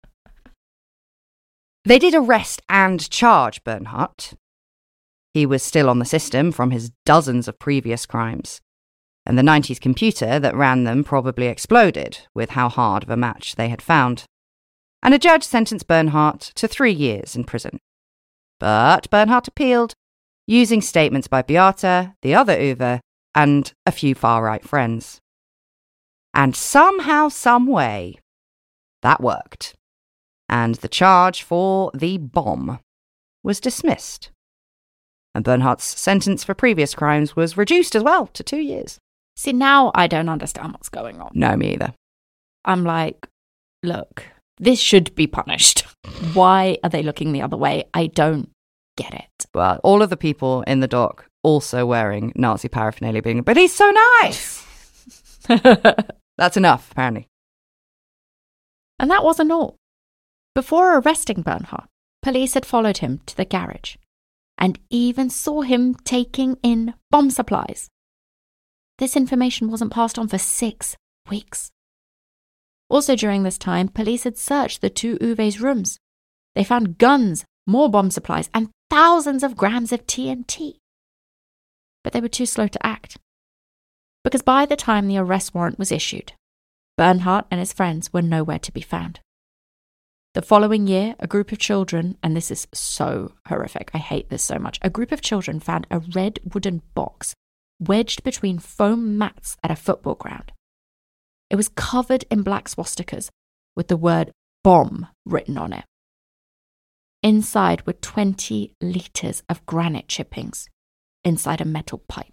They did arrest and charge Bernhard. He was still on the system from his dozens of previous crimes, and the nineties computer that ran them probably exploded with how hard of a match they had found. And a judge sentenced Bernhard to three years in prison. But Bernhard appealed, using statements by Beata, the other Uwe, and a few far-right friends. And somehow, some way, that worked. And the charge for the bomb was dismissed. And Bernhard's sentence for previous crimes was reduced as well to two years. See, now I don't understand what's going on. No, me either. I'm like, look, this should be punished. Why are they looking the other way? I don't get it. Well, all of the people in the dock also wearing Nazi paraphernalia being, but he's so nice. That's enough, apparently. And that wasn't all. Before arresting Bernhardt, police had followed him to the garage and even saw him taking in bomb supplies. This information wasn't passed on for six weeks. Also during this time, police had searched the two Uwe's rooms. They found guns, more bomb supplies, and thousands of grams of T N T. But they were too slow to act. Because by the time the arrest warrant was issued, Bernhardt and his friends were nowhere to be found. The following year, a group of children, and this is so horrific, I hate this so much, a group of children found a red wooden box wedged between foam mats at a football ground. It was covered in black swastikas with the word bomb written on it. Inside were twenty litres of granite chippings inside a metal pipe.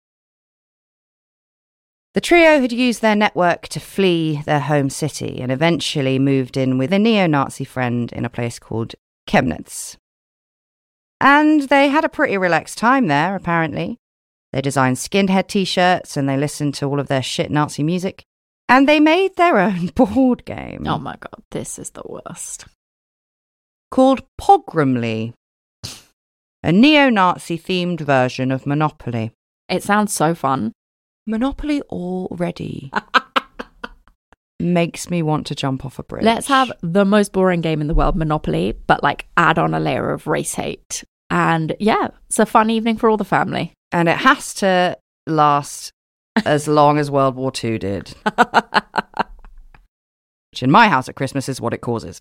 The trio had used their network to flee their home city and eventually moved in with a neo-Nazi friend in a place called Chemnitz. And they had a pretty relaxed time there, apparently. They designed skinhead t-shirts and they listened to all of their shit Nazi music. And they made their own board game. Oh my god, this is the worst. Called Pogromly, a neo-Nazi themed version of Monopoly. It sounds so fun. Monopoly already makes me want to jump off a bridge. Let's have the most boring game in the world, Monopoly, but like add on a layer of race hate. And yeah, it's a fun evening for all the family. And it has to last as long as World War Two did. Which in my house at Christmas is what it causes.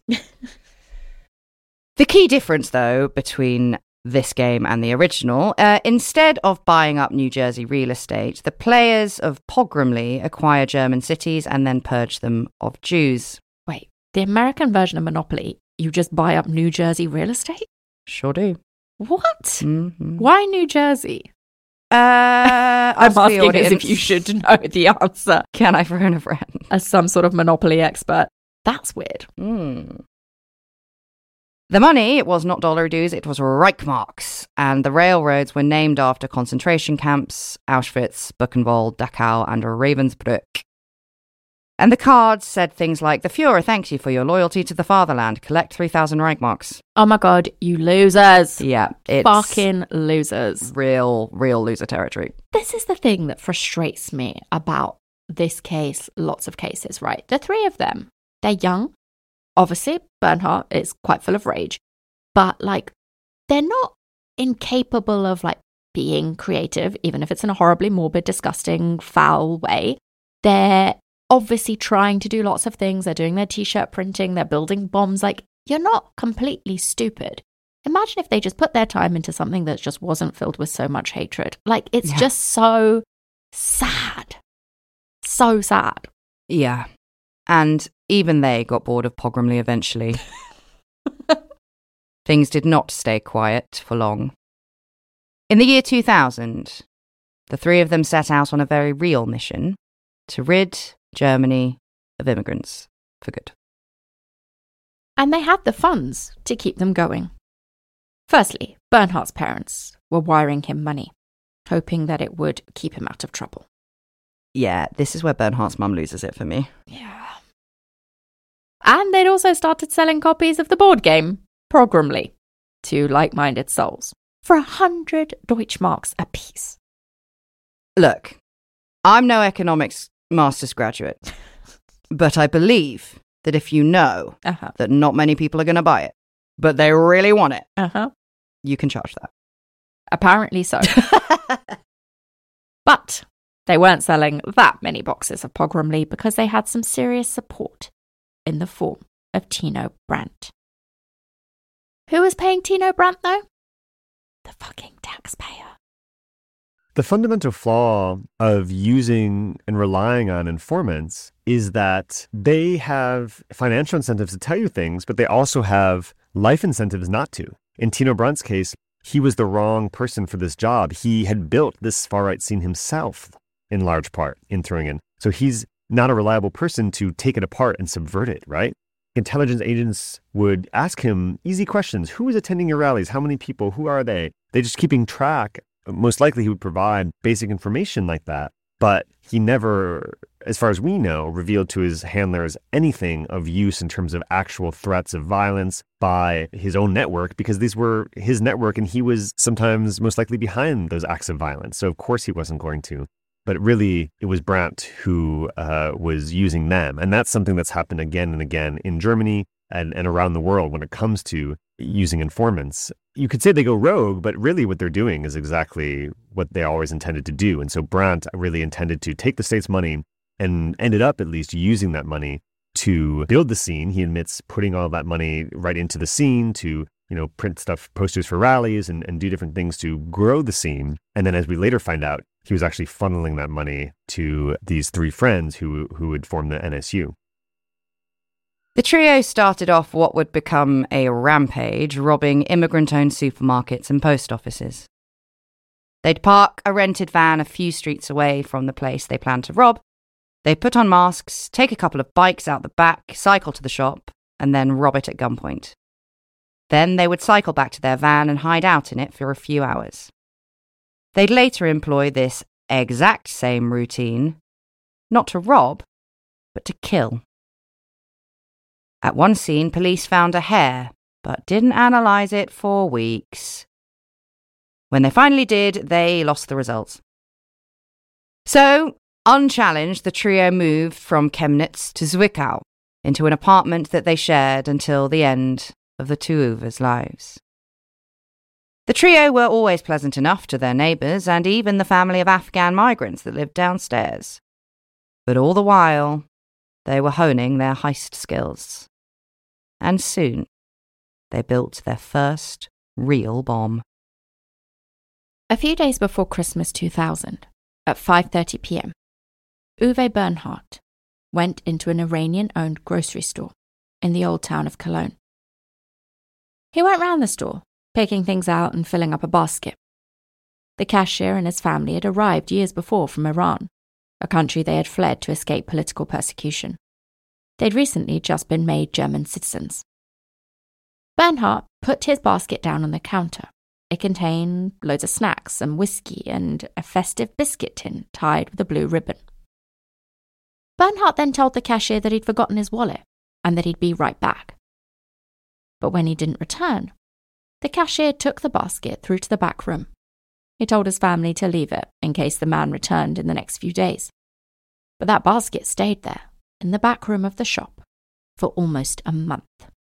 The key difference, though, between this game and the original, uh, instead of buying up New Jersey real estate, the players of Pogromly acquire German cities and then purge them of Jews. Wait, the American version of Monopoly, you just buy up New Jersey real estate? Sure do. What? Mm-hmm. Why New Jersey? Uh, I'm asking as if you should know the answer. Can I phone a friend? As some sort of Monopoly expert. That's weird. Mm. The money, it was not dollar dues, it was Reichmarks, and the railroads were named after concentration camps, Auschwitz, Buchenwald, Dachau, and Ravensbrück. And the cards said things like, the Fuhrer thanks you for your loyalty to the fatherland, collect three thousand Reichmarks. Oh my god, you losers. Yeah, it's fucking losers. Real, real loser territory. This is the thing that frustrates me about this case, lots of cases, right? The three of them, they're young. Obviously, Bernhardt is quite full of rage, but like, they're not incapable of like being creative, even if it's in a horribly morbid, disgusting, foul way. They're obviously trying to do lots of things. They're doing their t-shirt printing, they're building bombs. Like, you're not completely stupid. Imagine if they just put their time into something that just wasn't filled with so much hatred. Like, it's yeah. just so sad. So sad. Yeah. And even they got bored of Pogromly eventually. Things did not stay quiet for long. In the year two thousand, the three of them set out on a very real mission to rid Germany of immigrants for good. And they had the funds to keep them going. Firstly, Bernhardt's parents were wiring him money, hoping that it would keep him out of trouble. Yeah, this is where Bernhardt's mum loses it for me. Yeah. And they'd also started selling copies of the board game, Pogromly, to like-minded souls for a hundred Deutschmarks apiece. Look, I'm no economics master's graduate, but I believe that if you know uh-huh. that not many people are going to buy it, but they really want it, uh-huh. you can charge that. Apparently so. But they weren't selling that many boxes of Pogromly because they had some serious support in the form of Tino Brandt. Who was paying Tino Brandt, though? The fucking taxpayer. The fundamental flaw of using and relying on informants is that they have financial incentives to tell you things, but they also have life incentives not to. In Tino Brandt's case, he was the wrong person for this job. He had built this far-right scene himself, in large part, in Thuringen. So he's not a reliable person to take it apart and subvert it, right? Intelligence agents would ask him easy questions. Who is attending your rallies? How many people? Who are they? They're just keeping track. Most likely he would provide basic information like that, but he never as far as we know, revealed to his handlers anything of use in terms of actual threats of violence by his own network, because these were his network and he was sometimes most likely behind those acts of violence. So of course he wasn't going to. But really, it was Brandt who uh, was using them. And that's something that's happened again and again in Germany and, and around the world when it comes to using informants. You could say they go rogue, but really what they're doing is exactly what they always intended to do. And so Brandt really intended to take the state's money and ended up at least using that money to build the scene. He admits putting all that money right into the scene to, you know, print stuff, posters for rallies and, and do different things to grow the scene. And then as we later find out, he was actually funneling that money to these three friends who who would form the N S U. The trio started off what would become a rampage, robbing immigrant-owned supermarkets and post offices. They'd park a rented van a few streets away from the place they planned to rob. They'd put on masks, take a couple of bikes out the back, cycle to the shop, and then rob it at gunpoint. Then they would cycle back to their van and hide out in it for a few hours. They'd later employ this exact same routine, not to rob, but to kill. At one scene, police found a hair, but didn't analyse it for weeks. When they finally did, they lost the results. So, unchallenged, the trio moved from Chemnitz to Zwickau into an apartment that they shared until the end of the two Uvers' lives. The trio were always pleasant enough to their neighbours and even the family of Afghan migrants that lived downstairs. But all the while, they were honing their heist skills. And soon, they built their first real bomb. A few days before Christmas two thousand, at five thirty p.m, Uwe Bernhardt went into an Iranian-owned grocery store in the old town of Cologne. He went round the store, picking things out and filling up a basket. The cashier and his family had arrived years before from Iran, a country they had fled to escape political persecution. They'd recently just been made German citizens. Bernhardt put his basket down on the counter. It contained loads of snacks, some whiskey, and a festive biscuit tin tied with a blue ribbon. Bernhardt then told the cashier that he'd forgotten his wallet and that he'd be right back. But when he didn't return, the cashier took the basket through to the back room. He told his family to leave it in case the man returned in the next few days. But that basket stayed there, in the back room of the shop, for almost a month.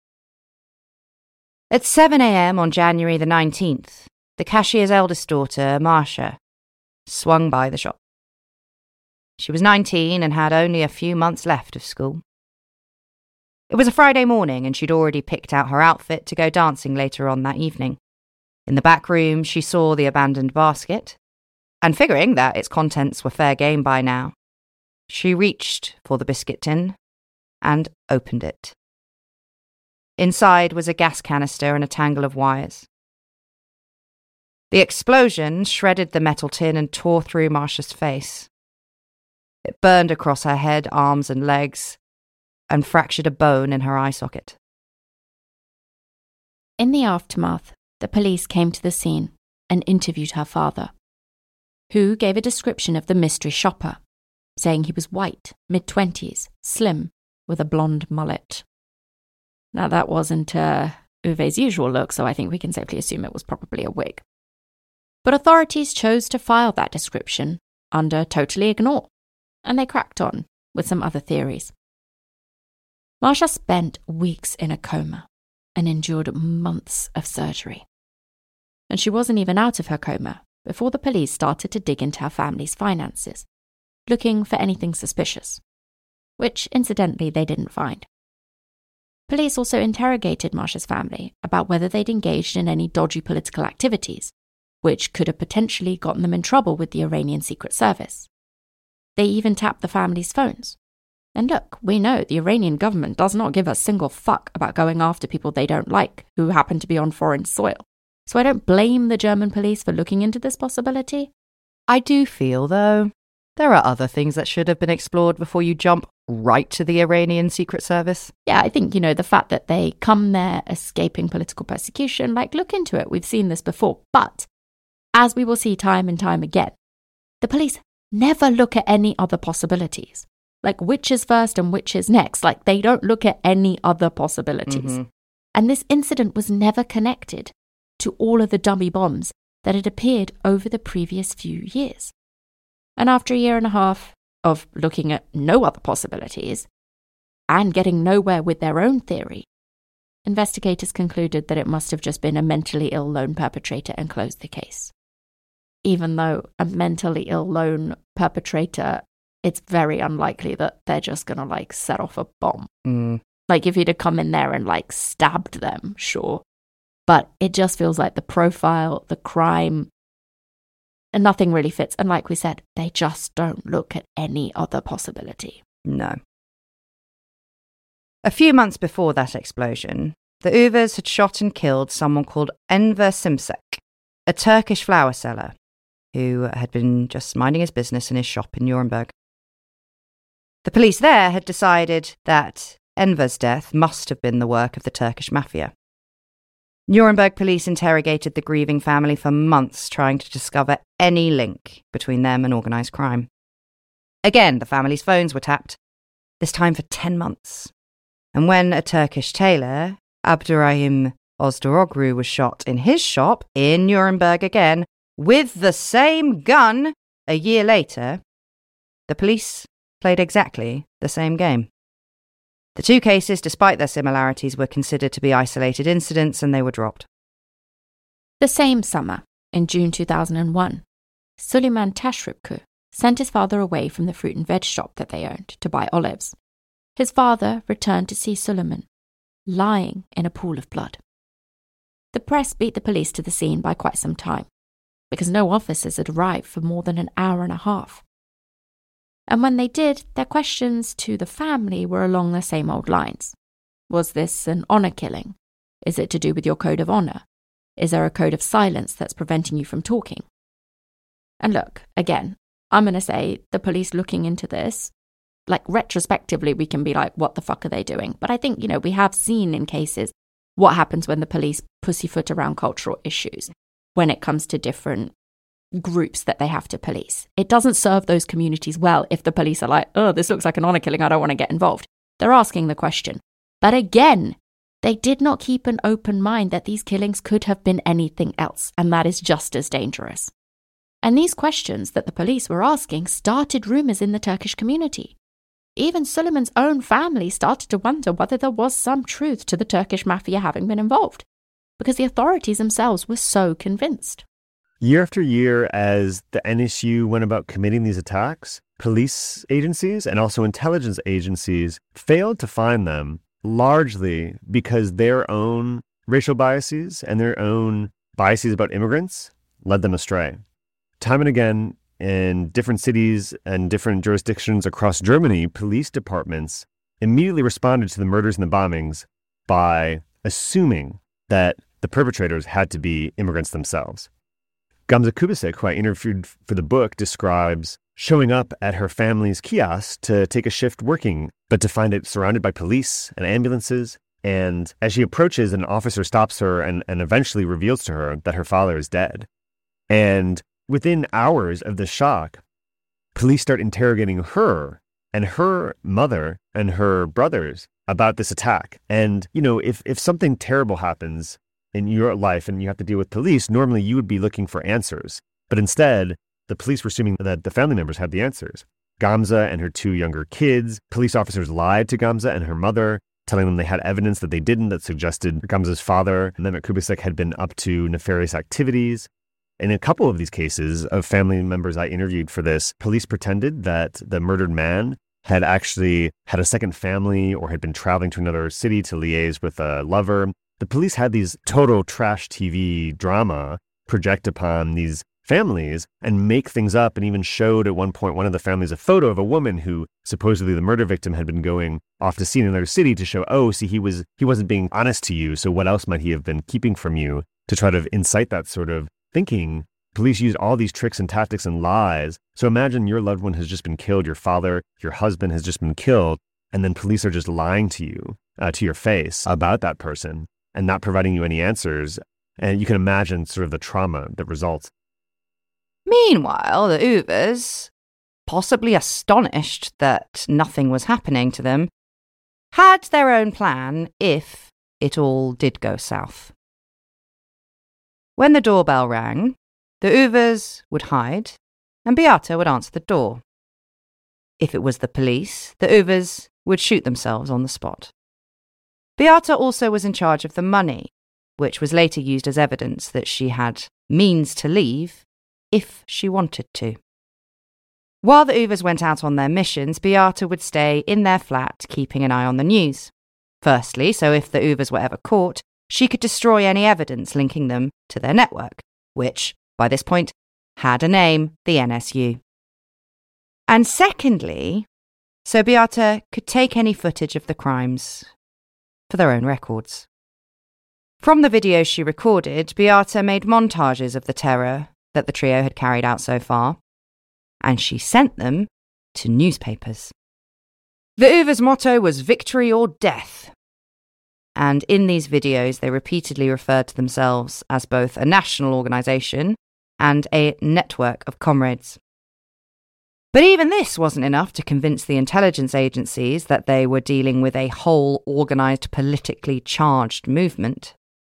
At seven a.m. on January the nineteenth, the cashier's eldest daughter, Marcia, swung by the shop. She was nineteen and had only a few months left of school. It was a Friday morning and she'd already picked out her outfit to go dancing later on that evening. In the back room, she saw the abandoned basket, and figuring that its contents were fair game by now, she reached for the biscuit tin and opened it. Inside was a gas canister and a tangle of wires. The explosion shredded the metal tin and tore through Marcia's face. It burned across her head, arms and legs, and fractured a bone in her eye socket. In the aftermath, the police came to the scene and interviewed her father, who gave a description of the mystery shopper, saying he was white, mid-twenties, slim, with a blonde mullet. Now, that wasn't uh, Uwe's usual look, so I think we can safely assume it was probably a wig. But authorities chose to file that description under totally ignore, and they cracked on with some other theories. Marcia spent weeks in a coma and endured months of surgery. And she wasn't even out of her coma before the police started to dig into her family's finances, looking for anything suspicious, which, incidentally, they didn't find. Police also interrogated Marcia's family about whether they'd engaged in any dodgy political activities, which could have potentially gotten them in trouble with the Iranian Secret Service. They even tapped the family's phones. And look, we know the Iranian government does not give a single fuck about going after people they don't like who happen to be on foreign soil. So I don't blame the German police for looking into this possibility. I do feel, though, there are other things that should have been explored before you jump right to the Iranian Secret Service. Yeah, I think, you know, the fact that they come there escaping political persecution, like, look into it. We've seen this before. But, as we will see time and time again, the police never look at any other possibilities. Like, which is first and which is next? Like, they don't look at any other possibilities. Mm-hmm. And this incident was never connected to all of the dummy bombs that had appeared over the previous few years. And after a year and a half of looking at no other possibilities and getting nowhere with their own theory, investigators concluded that it must have just been a mentally ill lone perpetrator and closed the case. Even though a mentally ill lone perpetrator, it's very unlikely that they're just going to, like, set off a bomb. Mm. Like, if he'd have come in there and, like, stabbed them, sure. But it just feels like the profile, the crime, and nothing really fits. And like we said, they just don't look at any other possibility. No. A few months before that explosion, the Uvers had shot and killed someone called Enver Simsek, a Turkish flower seller who had been just minding his business in his shop in Nuremberg. The police there had decided that Enver's death must have been the work of the Turkish mafia. Nuremberg police interrogated the grieving family for months, trying to discover any link between them and organised crime. Again, the family's phones were tapped, this time for ten months. And when a Turkish tailor, Abdurrahim Ozdaroglu, was shot in his shop in Nuremberg again, with the same gun a year later, the police played exactly the same game. The two cases, despite their similarities, were considered to be isolated incidents and they were dropped. The same summer, in June two thousand one, Suleiman Tashribku sent his father away from the fruit and veg shop that they owned to buy olives. His father returned to see Suleiman, lying in a pool of blood. The press beat the police to the scene by quite some time, because no officers had arrived for more than an hour and a half. And when they did, their questions to the family were along the same old lines. Was this an honour killing? Is it to do with your code of honour? Is there a code of silence that's preventing you from talking? And look, again, I'm going to say the police looking into this, like retrospectively, we can be like, what the fuck are they doing? But I think, you know, we have seen in cases what happens when the police pussyfoot around cultural issues when it comes to different groups that they have to police. It doesn't serve those communities well if the police are like, oh, this looks like an honour killing, I don't want to get involved. They're asking the question. But again, they did not keep an open mind that these killings could have been anything else, and that is just as dangerous. And these questions that the police were asking started rumours in the Turkish community. Even Suleiman's own family started to wonder whether there was some truth to the Turkish mafia having been involved, because the authorities themselves were so convinced. Year after year, as the N S U went about committing these attacks, police agencies and also intelligence agencies failed to find them, largely because their own racial biases and their own biases about immigrants led them astray. Time and again, in different cities and different jurisdictions across Germany, police departments immediately responded to the murders and the bombings by assuming that the perpetrators had to be immigrants themselves. Gamze Kubicek, who I interviewed for the book, describes showing up at her family's kiosk to take a shift working, but to find it surrounded by police and ambulances. And as she approaches, an officer stops her and, and eventually reveals to her that her father is dead. And within hours of the shock, police start interrogating her and her mother and her brothers about this attack. And, you know, if, if something terrible happens in your life and you have to deal with police, normally you would be looking for answers. But instead, the police were assuming that the family members had the answers. Gamze and her two younger kids, police officers lied to Gamze and her mother, telling them they had evidence that they didn't, that suggested Gamze's father, Mehmet Kubicek, had been up to nefarious activities. In a couple of these cases of family members I interviewed for this, police pretended that the murdered man had actually had a second family or had been traveling to another city to liaise with a lover. The police had these total trash T V drama project upon these families and make things up, and even showed at one point one of the families a photo of a woman who supposedly the murder victim had been going off to see in another city to show, oh, see, he was he wasn't being honest to you, so what else might he have been keeping from you, to try to incite that sort of thinking. Police used all these tricks and tactics and lies. So imagine your loved one has just been killed, your father, your husband has just been killed, and then police are just lying to you, uh, to your face about that person, and not providing you any answers. And you can imagine sort of the trauma that results. Meanwhile, the Uvers, possibly astonished that nothing was happening to them, had their own plan if it all did go south. When the doorbell rang, the Uvers would hide and Beate would answer the door. If it was the police, the Uvers would shoot themselves on the spot. Beate also was in charge of the money, which was later used as evidence that she had means to leave if she wanted to. While the Uvers went out on their missions, Beate would stay in their flat, keeping an eye on the news. Firstly, so if the Uvers were ever caught, she could destroy any evidence linking them to their network, which, by this point, had a name, the N S U. And secondly, so Beate could take any footage of the crimes for their own records. From the videos she recorded, Beate made montages of the terror that the trio had carried out so far, and she sent them to newspapers. The Uvers' motto was victory or death, and in these videos they repeatedly referred to themselves as both a national organisation and a network of comrades. But even this wasn't enough to convince the intelligence agencies that they were dealing with a whole organised, politically charged movement.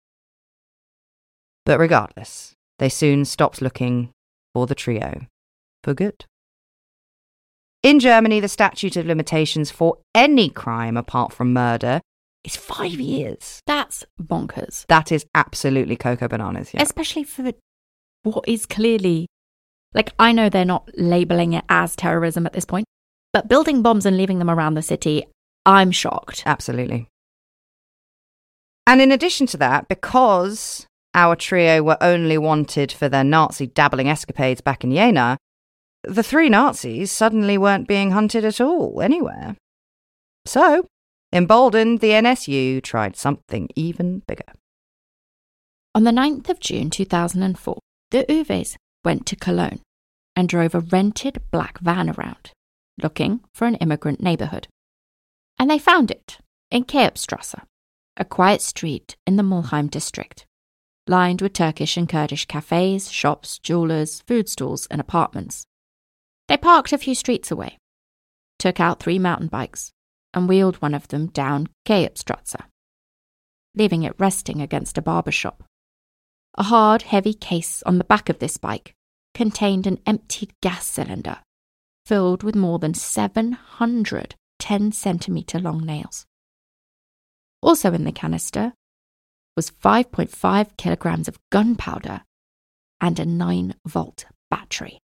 But regardless, they soon stopped looking for the trio for good. In Germany, the statute of limitations for any crime apart from murder is five years. That's bonkers. That is absolutely cocoa bananas, yeah. Especially for what is clearly... Like, I know they're not labelling it as terrorism at this point, but building bombs and leaving them around the city, I'm shocked. Absolutely. And in addition to that, because our trio were only wanted for their Nazi-dabbling escapades back in Jena, the three Nazis suddenly weren't being hunted at all, anywhere. So, emboldened, the N S U tried something even bigger. On the ninth of June two thousand four, the Uvers went to Cologne and drove a rented black van around, looking for an immigrant neighbourhood. And they found it in Kebstrasse, a quiet street in the Mulheim district, lined with Turkish and Kurdish cafes, shops, jewellers, food stalls and apartments. They parked a few streets away, took out three mountain bikes and wheeled one of them down Kebstrasse, leaving it resting against a barber shop. A hard, heavy case on the back of this bike contained an emptied gas cylinder filled with more than seven hundred ten centimetre long nails. Also in the canister was five point five kilograms of gunpowder and a nine volt battery.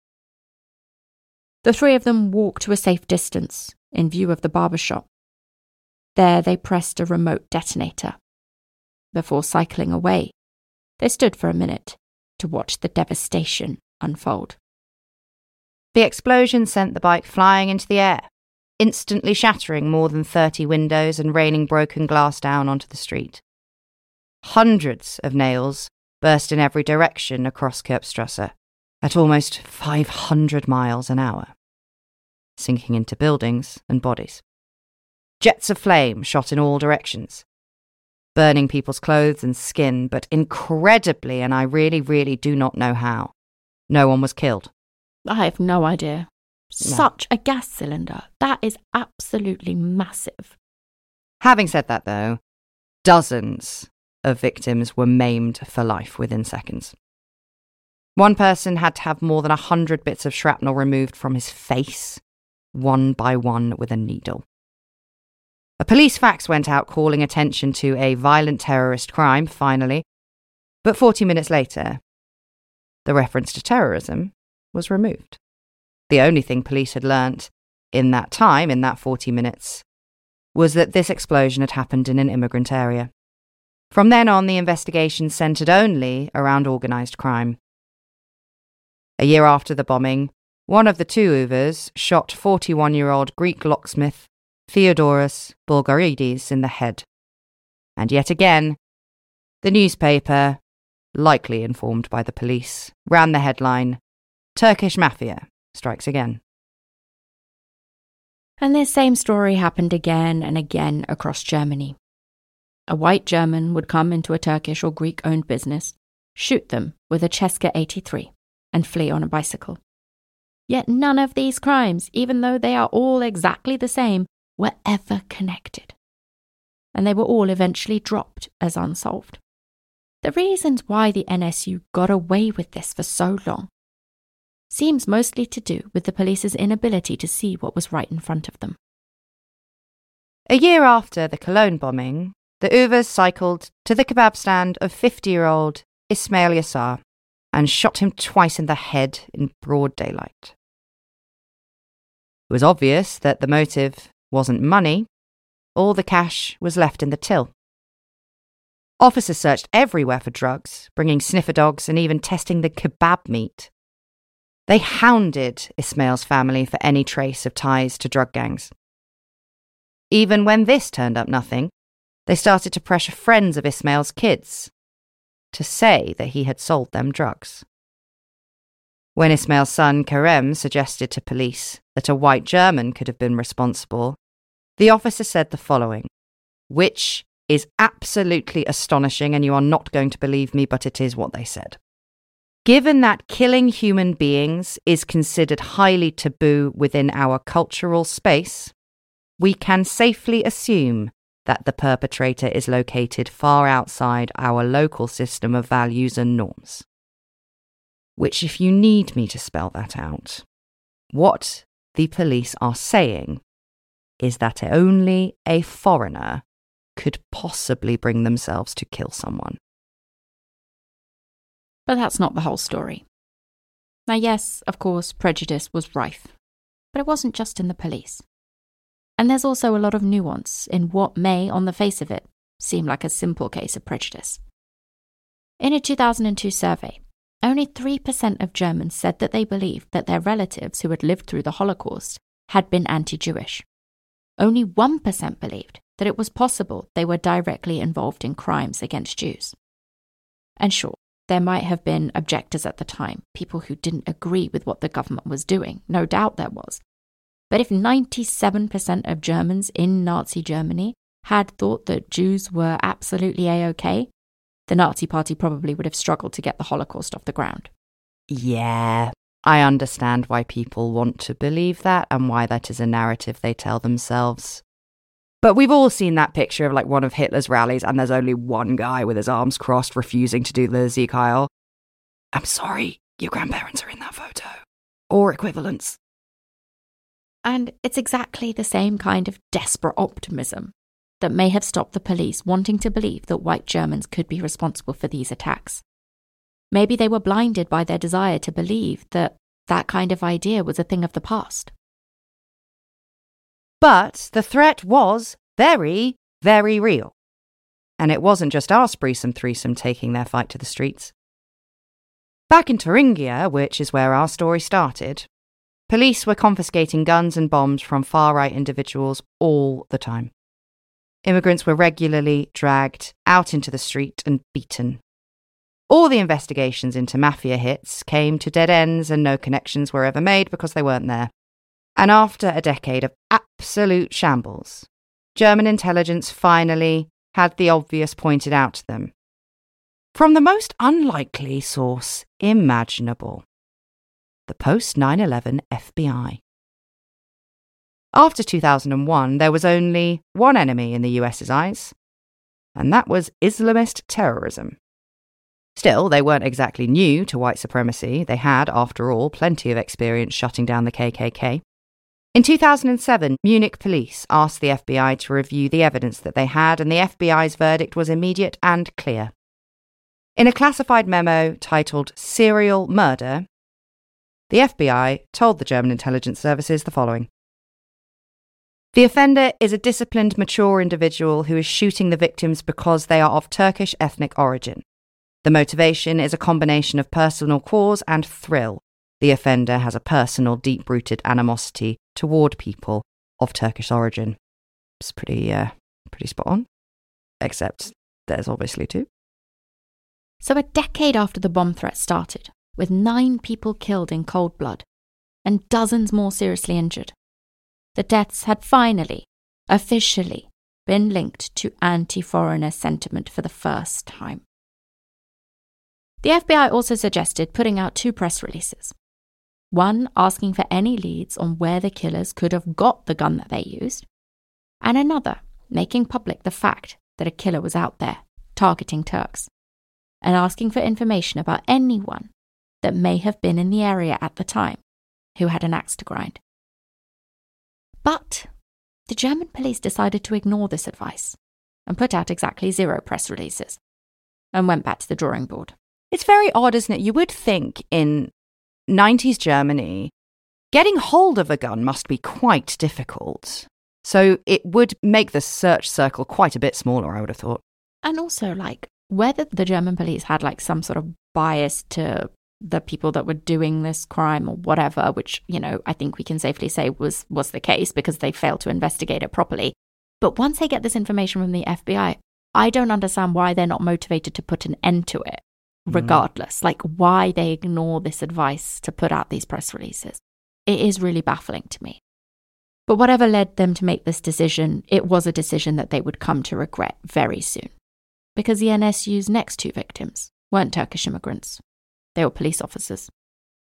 The three of them walked to a safe distance in view of the barber shop. There they pressed a remote detonator. Before cycling away, they stood for a minute to watch the devastation unfold. The explosion sent the bike flying into the air, instantly shattering more than thirty windows and raining broken glass down onto the street. Hundreds of nails burst in every direction across Kebstrasse at almost five hundred miles an hour, sinking into buildings and bodies. Jets of flame shot in all directions, burning people's clothes and skin, but incredibly, and I really, really do not know how, no one was killed. I have no idea. Such no. a gas cylinder. That is absolutely massive. Having said that, though, dozens of victims were maimed for life within seconds. One person had to have more than a hundred bits of shrapnel removed from his face, one by one with a needle. A police fax went out calling attention to a violent terrorist crime, finally, but forty minutes later, the reference to terrorism was removed. The only thing police had learnt in that time, in that forty minutes, was that this explosion had happened in an immigrant area. From then on, the investigation centred only around organised crime. A year after the bombing, one of the two Uvers shot forty-one-year-old Greek locksmith Theodoros Bulgaridis in the head. And yet again, the newspaper, likely informed by the police, ran the headline, "Turkish Mafia Strikes Again." And this same story happened again and again across Germany. A white German would come into a Turkish or Greek-owned business, shoot them with a Cesca eighty-three, and flee on a bicycle. Yet none of these crimes, even though they are all exactly the same, were ever connected. And they were all eventually dropped as unsolved. The reasons why the N S U got away with this for so long seems mostly to do with the police's inability to see what was right in front of them. A year after the Cologne bombing, the Uvers cycled to the kebab stand of fifty-year-old Ismail Yassar and shot him twice in the head in broad daylight. It was obvious that the motive wasn't money. All the cash was left in the till. Officers searched everywhere for drugs, bringing sniffer dogs and even testing the kebab meat. They hounded Ismail's family for any trace of ties to drug gangs. Even when this turned up nothing, they started to pressure friends of Ismail's kids to say that he had sold them drugs. When Ismail's son Kerem suggested to police that a white German could have been responsible, the officer said the following, which is absolutely astonishing, and you are not going to believe me, but it is what they said. Given that killing human beings is considered highly taboo within our cultural space, we can safely assume that the perpetrator is located far outside our local system of values and norms. Which, if you need me to spell that out, what the police are saying is that only a foreigner could possibly bring themselves to kill someone. But that's not the whole story. Now, yes, of course, prejudice was rife, but it wasn't just in the police. And there's also a lot of nuance in what may, on the face of it, seem like a simple case of prejudice. In a two thousand two survey, only three percent of Germans said that they believed that their relatives who had lived through the Holocaust had been anti-Jewish. Only one percent believed that it was possible they were directly involved in crimes against Jews. And sure, there might have been objectors at the time, people who didn't agree with what the government was doing. No doubt there was. But if ninety-seven percent of Germans in Nazi Germany had thought that Jews were absolutely A-OK, the Nazi Party probably would have struggled to get the Holocaust off the ground. Yeah, I understand why people want to believe that and why that is a narrative they tell themselves. But we've all seen that picture of like one of Hitler's rallies and there's only one guy with his arms crossed refusing to do the Sieg Heil. I'm sorry, your grandparents are in that photo. Or equivalents. And it's exactly the same kind of desperate optimism that may have stopped the police wanting to believe that white Germans could be responsible for these attacks. Maybe they were blinded by their desire to believe that that kind of idea was a thing of the past. But the threat was very, very real. And it wasn't just our Spreesome threesome taking their fight to the streets. Back in Thuringia, which is where our story started, police were confiscating guns and bombs from far-right individuals all the time. Immigrants were regularly dragged out into the street and beaten. All the investigations into mafia hits came to dead ends and no connections were ever made because they weren't there. And after a decade of absolute shambles, German intelligence finally had the obvious pointed out to them. From the most unlikely source imaginable. The post nine eleven F B I. After two thousand one, there was only one enemy in the U S's eyes, and that was Islamist terrorism. Still, they weren't exactly new to white supremacy. They had, after all, plenty of experience shutting down the K K K. In two thousand seven, Munich police asked the F B I to review the evidence that they had, and the F B I's verdict was immediate and clear. In a classified memo titled Serial Murder, the F B I told the German intelligence services the following. The offender is a disciplined, mature individual who is shooting the victims because they are of Turkish ethnic origin. The motivation is a combination of personal cause and thrill. The offender has a personal, deep-rooted animosity toward people of Turkish origin. It's pretty, uh, pretty spot on. Except there's obviously two. So a decade after the bomb threat started, with nine people killed in cold blood and dozens more seriously injured, the deaths had finally, officially, been linked to anti-foreigner sentiment for the first time. The F B I also suggested putting out two press releases. One asking for any leads on where the killers could have got the gun that they used, and another making public the fact that a killer was out there targeting Turks, and asking for information about anyone that may have been in the area at the time who had an axe to grind. But the German police decided to ignore this advice and put out exactly zero press releases and went back to the drawing board. It's very odd, isn't it? You would think in nineties Germany, getting hold of a gun must be quite difficult. So it would make the search circle quite a bit smaller, I would have thought. And also, like, whether the German police had, like, some sort of bias to the people that were doing this crime or whatever, which, you know, I think we can safely say was, was the case because they failed to investigate it properly. But once they get this information from the F B I, I don't understand why they're not motivated to put an end to it, regardless. Mm. Like, why they ignore this advice to put out these press releases. It is really baffling to me. But whatever led them to make this decision, it was a decision that they would come to regret very soon. Because the N S U's next two victims weren't Turkish immigrants. They were police officers.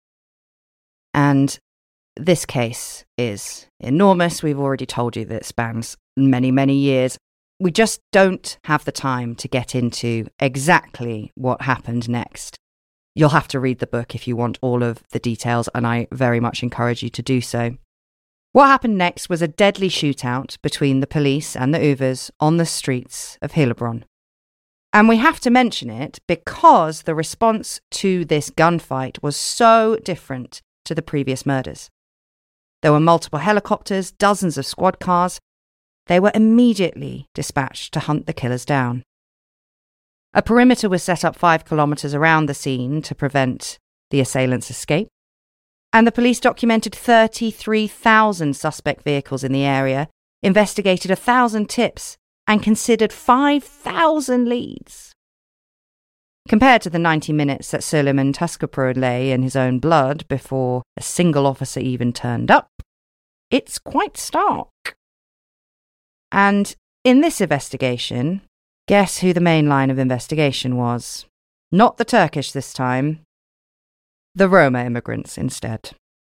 And this case is enormous. We've already told you that it spans many, many years. We just don't have the time to get into exactly what happened next. You'll have to read the book if you want all of the details, and I very much encourage you to do so. What happened next was a deadly shootout between the police and the Uvers on the streets of Heilbronn. And we have to mention it because the response to this gunfight was so different to the previous murders. There were multiple helicopters, dozens of squad cars. They were immediately dispatched to hunt the killers down. A perimeter was set up five kilometres around the scene to prevent the assailants' escape. And the police documented thirty-three thousand suspect vehicles in the area, investigated one thousand tips, and considered five thousand leads. Compared to the ninety minutes that Suleiman Taskapur lay in his own blood before a single officer even turned up, it's quite stark. And in this investigation, guess who the main line of investigation was? Not the Turkish this time. The Roma immigrants instead.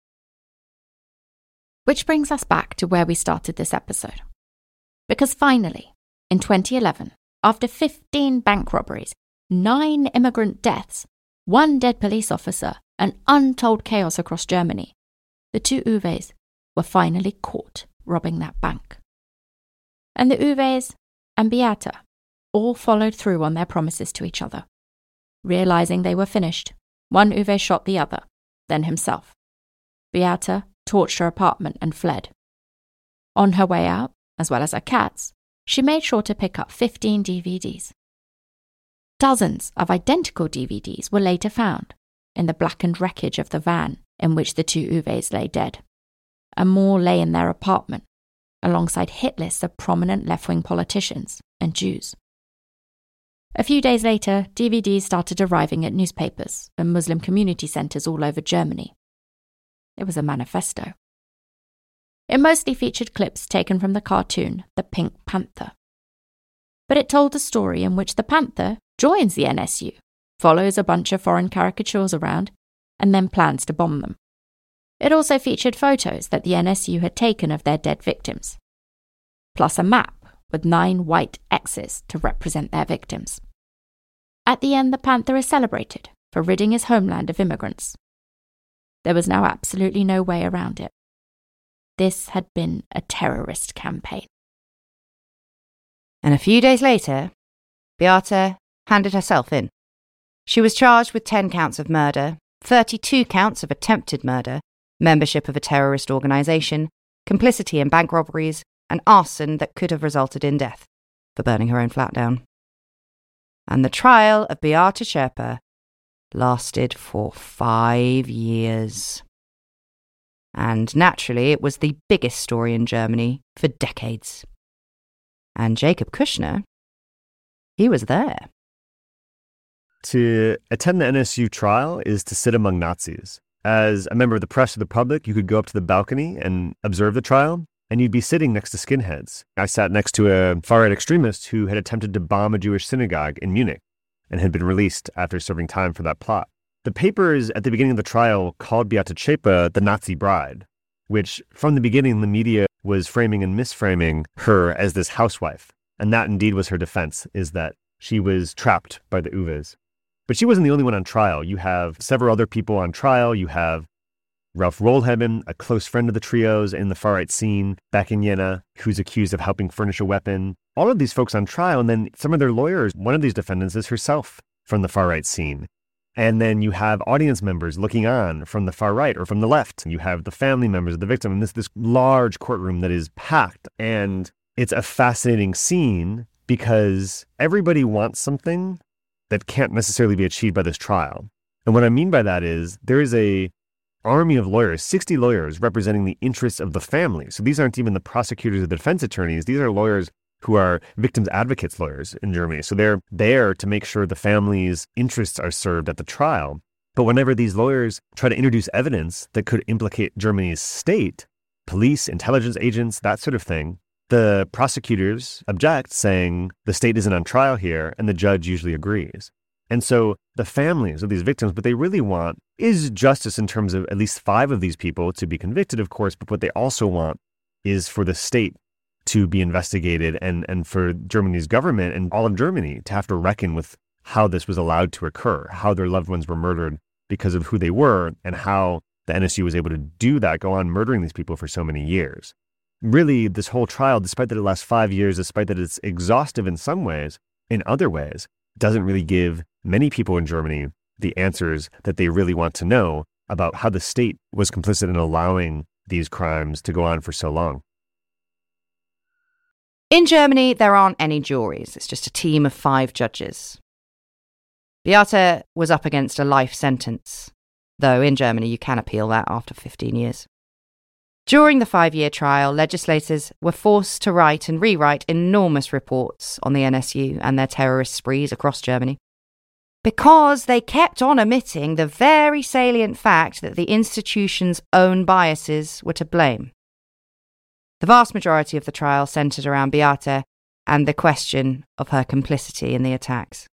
Which brings us back to where we started this episode. Because finally, in twenty eleven, after fifteen bank robberies, nine immigrant deaths, one dead police officer, and untold chaos across Germany, the two Uves were finally caught robbing that bank. And the Uves and Beate all followed through on their promises to each other. Realizing they were finished, one Uwe shot the other, then himself. Beate torched her apartment and fled. On her way out, as well as her cats, she made sure to pick up fifteen D V Ds. Dozens of identical D V Ds were later found in the blackened wreckage of the van in which the two Uves lay dead, and more lay in their apartment, alongside hit lists of prominent left-wing politicians and Jews. A few days later, D V Ds started arriving at newspapers and Muslim community centres all over Germany. It was a manifesto. It mostly featured clips taken from the cartoon The Pink Panther. But it told a story in which the panther joins the N S U, follows a bunch of foreign caricatures around, and then plans to bomb them. It also featured photos that the N S U had taken of their dead victims, plus a map with nine white X's to represent their victims. At the end, the panther is celebrated for ridding his homeland of immigrants. There was now absolutely no way around it. This had been a terrorist campaign. And a few days later, Beate handed herself in. She was charged with ten counts of murder, thirty-two counts of attempted murder, membership of a terrorist organisation, complicity in bank robberies, and arson that could have resulted in death for burning her own flat down. And the trial of Beate Schärper lasted for five years. And naturally, it was the biggest story in Germany for decades. And Jacob Kushner, he was there. To attend the N S U trial is to sit among Nazis. As a member of the press or the public, you could go up to the balcony and observe the trial, and you'd be sitting next to skinheads. I sat next to a far-right extremist who had attempted to bomb a Jewish synagogue in Munich and had been released after serving time for that plot. The papers at the beginning of the trial called Beate Zschäpe the Nazi bride, which from the beginning the media was framing and misframing her as this housewife. And that indeed was her defense, is that she was trapped by the Uves. But she wasn't the only one on trial. You have several other people on trial. You have Ralph Rohlheben, a close friend of the trios in the far-right scene back in Jena, who's accused of helping furnish a weapon. All of these folks on trial, and then some of their lawyers. One of these defendants is herself from the far-right scene. And then you have audience members looking on from the far right or from the left. You have the family members of the victim. And this this large courtroom that is packed. And it's a fascinating scene because everybody wants something that can't necessarily be achieved by this trial. And what I mean by that is there is a army of lawyers, sixty lawyers representing the interests of the family. So these aren't even the prosecutors or the defense attorneys. These are lawyers who are victims advocates lawyers in Germany. So they're there to make sure the family's interests are served at the trial. But whenever these lawyers try to introduce evidence that could implicate Germany's state, police, intelligence agents, that sort of thing, the prosecutors object, saying the state isn't on trial here, and the judge usually agrees. And so the families of these victims, what they really want is justice in terms of at least five of these people to be convicted, of course, but what they also want is for the state to be investigated and, and for Germany's government and all of Germany to have to reckon with how this was allowed to occur, how their loved ones were murdered because of who they were, and how the N S U was able to do that, go on murdering these people for so many years. Really, this whole trial, despite that it lasts five years, despite that it's exhaustive in some ways, in other ways, doesn't really give many people in Germany the answers that they really want to know about how the state was complicit in allowing these crimes to go on for so long. In Germany, there aren't any juries. It's just a team of five judges. Beate was up against a life sentence, though in Germany you can appeal that after fifteen years. During the five-year trial, legislators were forced to write and rewrite enormous reports on the N S U and their terrorist sprees across Germany, because they kept on omitting the very salient fact that the institution's own biases were to blame. The vast majority of the trial centred around Beate and the question of her complicity in the attacks.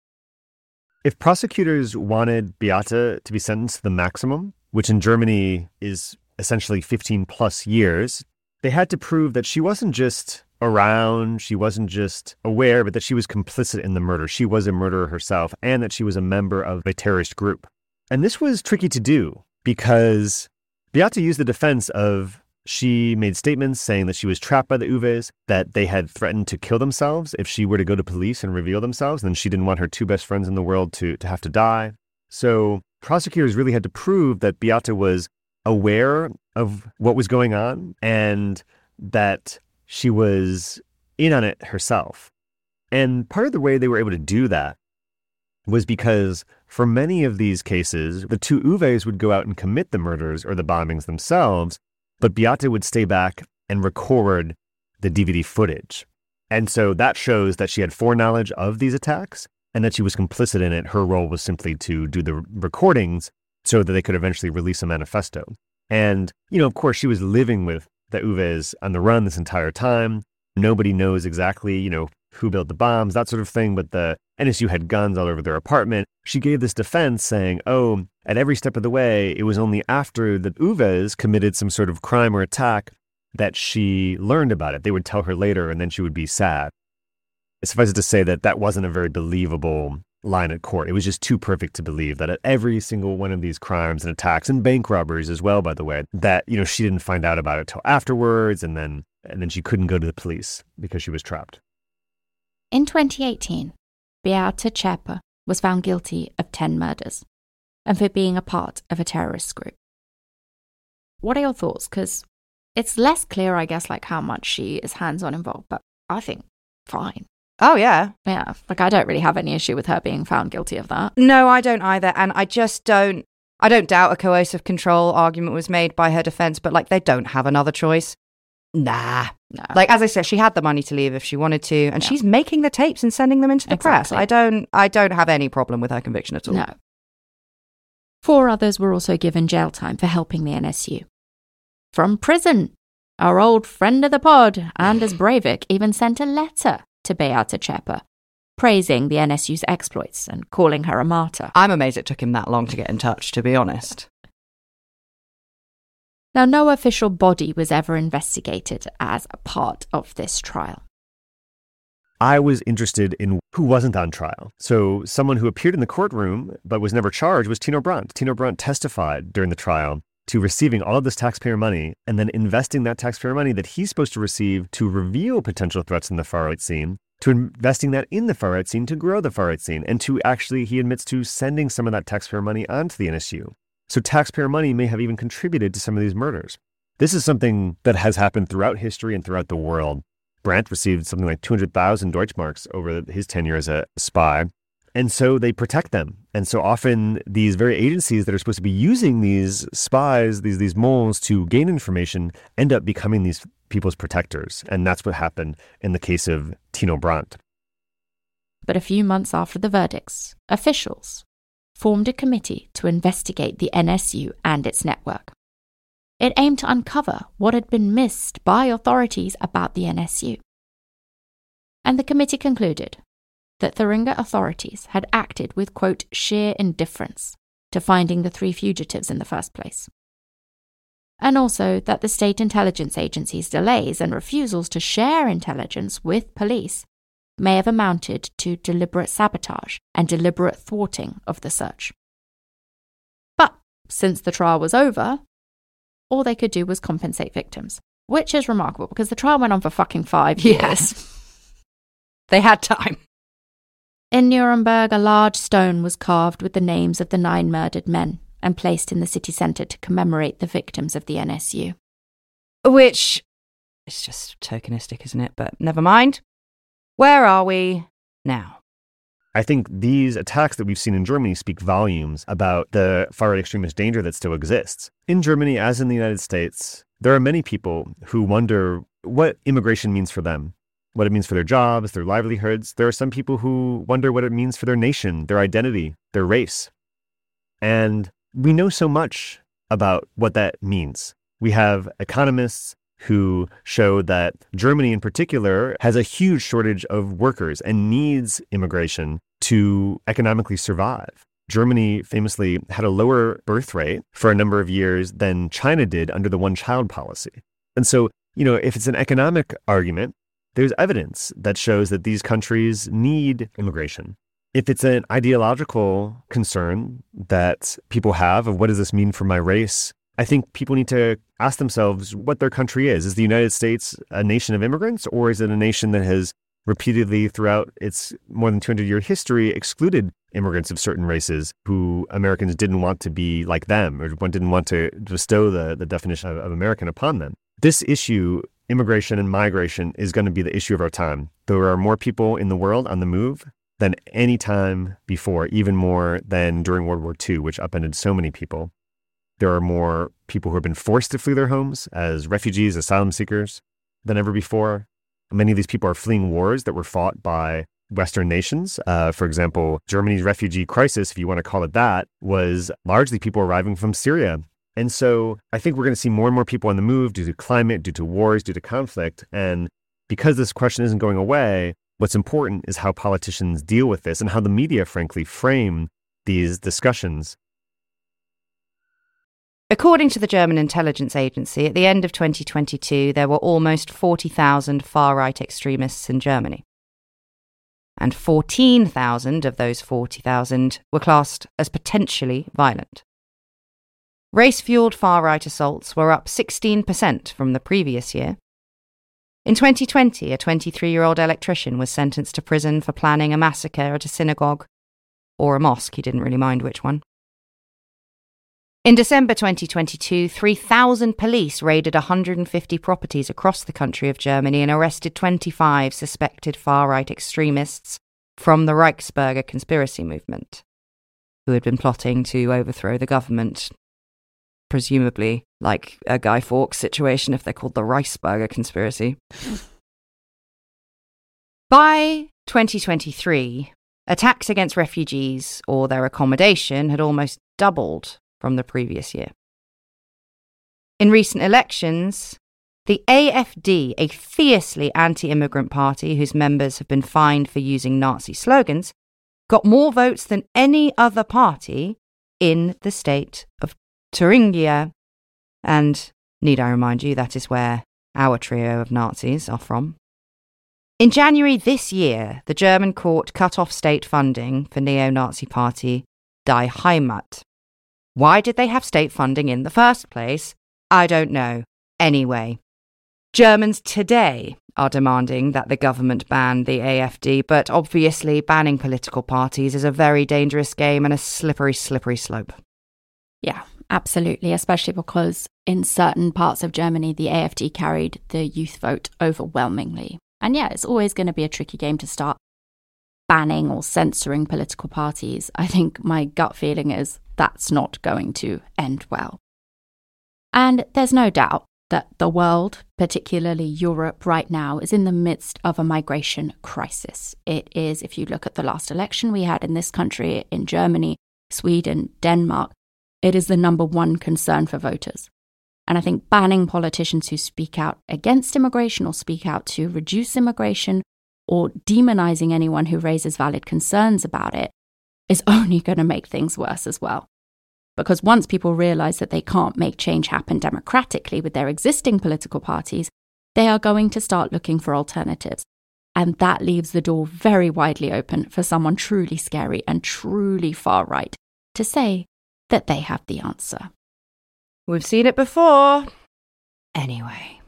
If prosecutors wanted Beate to be sentenced to the maximum, which in Germany is essentially fifteen plus years, they had to prove that she wasn't just around, she wasn't just aware, but that she was complicit in the murder. She was a murderer herself, and that she was a member of a terrorist group. And this was tricky to do because Beate used the defense of she made statements saying that she was trapped by the Uves, that they had threatened to kill themselves if she were to go to police and reveal themselves, and she didn't want her two best friends in the world to, to have to die. So prosecutors really had to prove that Beate was aware of what was going on and that she was in on it herself. And part of the way they were able to do that was because for many of these cases, the two Uves would go out and commit the murders or the bombings themselves, but Beate would stay back and record the D V D footage. And so that shows that she had foreknowledge of these attacks and that she was complicit in it. Her role was simply to do the recordings so that they could eventually release a manifesto. And, you know, of course, she was living with the Uves on the run this entire time. Nobody knows exactly, you know, who built the bombs, that sort of thing, but the N S U had guns all over their apartment. She gave this defense saying, oh, at every step of the way, it was only after the Uves committed some sort of crime or attack that she learned about it. They would tell her later, and then she would be sad. Suffice it to say that that wasn't a very believable line at court. It was just too perfect to believe that at every single one of these crimes and attacks, and bank robberies as well, by the way, that, you know, she didn't find out about it till afterwards, and then and then she couldn't go to the police because she was trapped. In twenty eighteen, Beate Zschäpe was found guilty of ten murders and for being a part of a terrorist group. What are your thoughts? Because it's less clear, I guess, like how much she is hands-on involved, but I think fine. Oh, yeah. Yeah, like I don't really have any issue with her being found guilty of that. No, I don't either. And I just don't, I don't doubt a coercive control argument was made by her defense, but like they don't have another choice. Nah. No. Like, as I said, she had the money to leave if she wanted to, and Yeah. she's making the tapes and sending them into the Exactly. press. I don't, I don't have any problem with her conviction at all. No. Four others were also given jail time for helping the N S U. From prison, our old friend of the pod, Anders Breivik, even sent a letter to Beate Zschäpe, praising the N S U's exploits and calling her a martyr. I'm amazed it took him that long to get in touch, to be honest. Now, no official body was ever investigated as a part of this trial. I was interested in who wasn't on trial. So someone who appeared in the courtroom but was never charged was Tino Brandt. Tino Brandt testified during the trial to receiving all of this taxpayer money and then investing that taxpayer money that he's supposed to receive to reveal potential threats in the far-right scene, to investing that in the far-right scene to grow the far-right scene, and to actually, he admits to sending some of that taxpayer money onto the N S U. So taxpayer money may have even contributed to some of these murders. This is something that has happened throughout history and throughout the world. Brandt received something like two hundred thousand Deutschmarks over his tenure as a spy. And so they protect them. And so often these very agencies that are supposed to be using these spies, these, these moles to gain information, end up becoming these people's protectors. And that's what happened in the case of Tino Brandt. But a few months after the verdicts, officials formed a committee to investigate the N S U and its network. It aimed to uncover what had been missed by authorities about the N S U. And the committee concluded that Thuringia authorities had acted with, quote, sheer indifference to finding the three fugitives in the first place. And also that the state intelligence agency's delays and refusals to share intelligence with police may have amounted to deliberate sabotage and deliberate thwarting of the search. But since the trial was over, all they could do was compensate victims, which is remarkable because the trial went on for fucking five years. Yes. They had time. In Nuremberg, a large stone was carved with the names of the nine murdered men and placed in the city centre to commemorate the victims of the N S U. Which is just tokenistic, isn't it? But never mind. Where are we now? I think these attacks that we've seen in Germany speak volumes about the far-right extremist danger that still exists. In Germany, as in the United States, there are many people who wonder what immigration means for them, what it means for their jobs, their livelihoods. There are some people who wonder what it means for their nation, their identity, their race. And we know so much about what that means. We have economists who show that Germany in particular has a huge shortage of workers and needs immigration to economically survive. Germany famously had a lower birth rate for a number of years than China did under the one-child policy. And so, you know, if it's an economic argument, there's evidence that shows that these countries need immigration. If it's an ideological concern that people have of what does this mean for my race, I think people need to ask themselves what their country is. Is the United States a nation of immigrants, or is it a nation that has repeatedly throughout its more than two hundred year history excluded immigrants of certain races who Americans didn't want to be like them or didn't want to bestow the, the definition of, of American upon them? This issue, immigration and migration, is going to be the issue of our time. There are more people in the world on the move than any time before, even more than during World War Two, which upended so many people. There are more people who have been forced to flee their homes as refugees, asylum seekers than ever before. Many of these people are fleeing wars that were fought by Western nations. Uh, for example, Germany's refugee crisis, if you want to call it that, was largely people arriving from Syria. And so I think we're going to see more and more people on the move due to climate, due to wars, due to conflict. And because this question isn't going away, what's important is how politicians deal with this and how the media, frankly, frame these discussions. According to the German intelligence agency, at the end of twenty twenty-two, there were almost forty thousand far-right extremists in Germany. And fourteen thousand of those forty thousand were classed as potentially violent. Race-fueled far-right assaults were up sixteen percent from the previous year. In twenty twenty, a twenty-three-year-old electrician was sentenced to prison for planning a massacre at a synagogue, or a mosque, he didn't really mind which one. In December twenty twenty-two, three thousand police raided one hundred fifty properties across the country of Germany and arrested twenty-five suspected far-right extremists from the Reichsbürger conspiracy movement, who had been plotting to overthrow the government, presumably like a Guy Fawkes situation if they're called the Reichsbürger conspiracy. By twenty twenty-three, attacks against refugees or their accommodation had almost doubled from the previous year. In recent elections, the A F D, a fiercely anti-immigrant party whose members have been fined for using Nazi slogans, got more votes than any other party in the state of Thuringia. And need I remind you, that is where our trio of Nazis are from. In January this year, the German court cut off state funding for neo-Nazi party Die Heimat. Why did they have state funding in the first place? I don't know. Anyway, Germans today are demanding that the government ban the A F D, but obviously banning political parties is a very dangerous game and a slippery, slippery slope. Yeah, absolutely, especially because in certain parts of Germany, the A F D carried the youth vote overwhelmingly. And yeah, it's always going to be a tricky game to start banning or censoring political parties. I think my gut feeling is that's not going to end well. And there's no doubt that the world, particularly Europe right now, is in the midst of a migration crisis. It is, if you look at the last election we had in this country, in Germany, Sweden, Denmark, it is the number one concern for voters. And I think banning politicians who speak out against immigration or speak out to reduce immigration or demonizing anyone who raises valid concerns about it is only going to make things worse as well. Because once people realize that they can't make change happen democratically with their existing political parties, they are going to start looking for alternatives. And that leaves the door very widely open for someone truly scary and truly far right to say that they have the answer. We've seen it before. Anyway,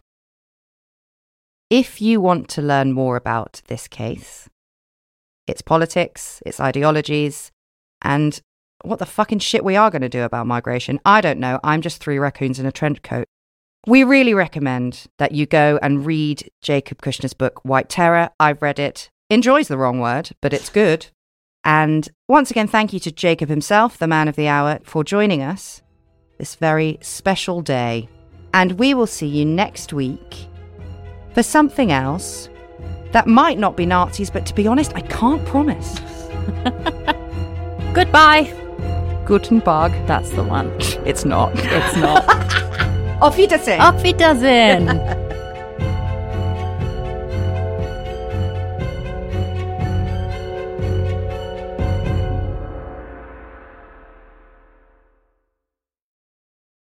if you want to learn more about this case, its politics, its ideologies, and what the fucking shit we are going to do about migration, I don't know. I'm just three raccoons in a trench coat. We really recommend that you go and read Jacob Kushner's book, White Terror. I've read it. Enjoy's the wrong word, but it's good. And once again, thank you to Jacob himself, the man of the hour, for joining us this very special day. And we will see you next week for something else that might not be Nazis, but to be honest, I can't promise. Goodbye. Guten Tag. That's the one. It's not. It's not. Auf Wiedersehen. Auf Wiedersehen.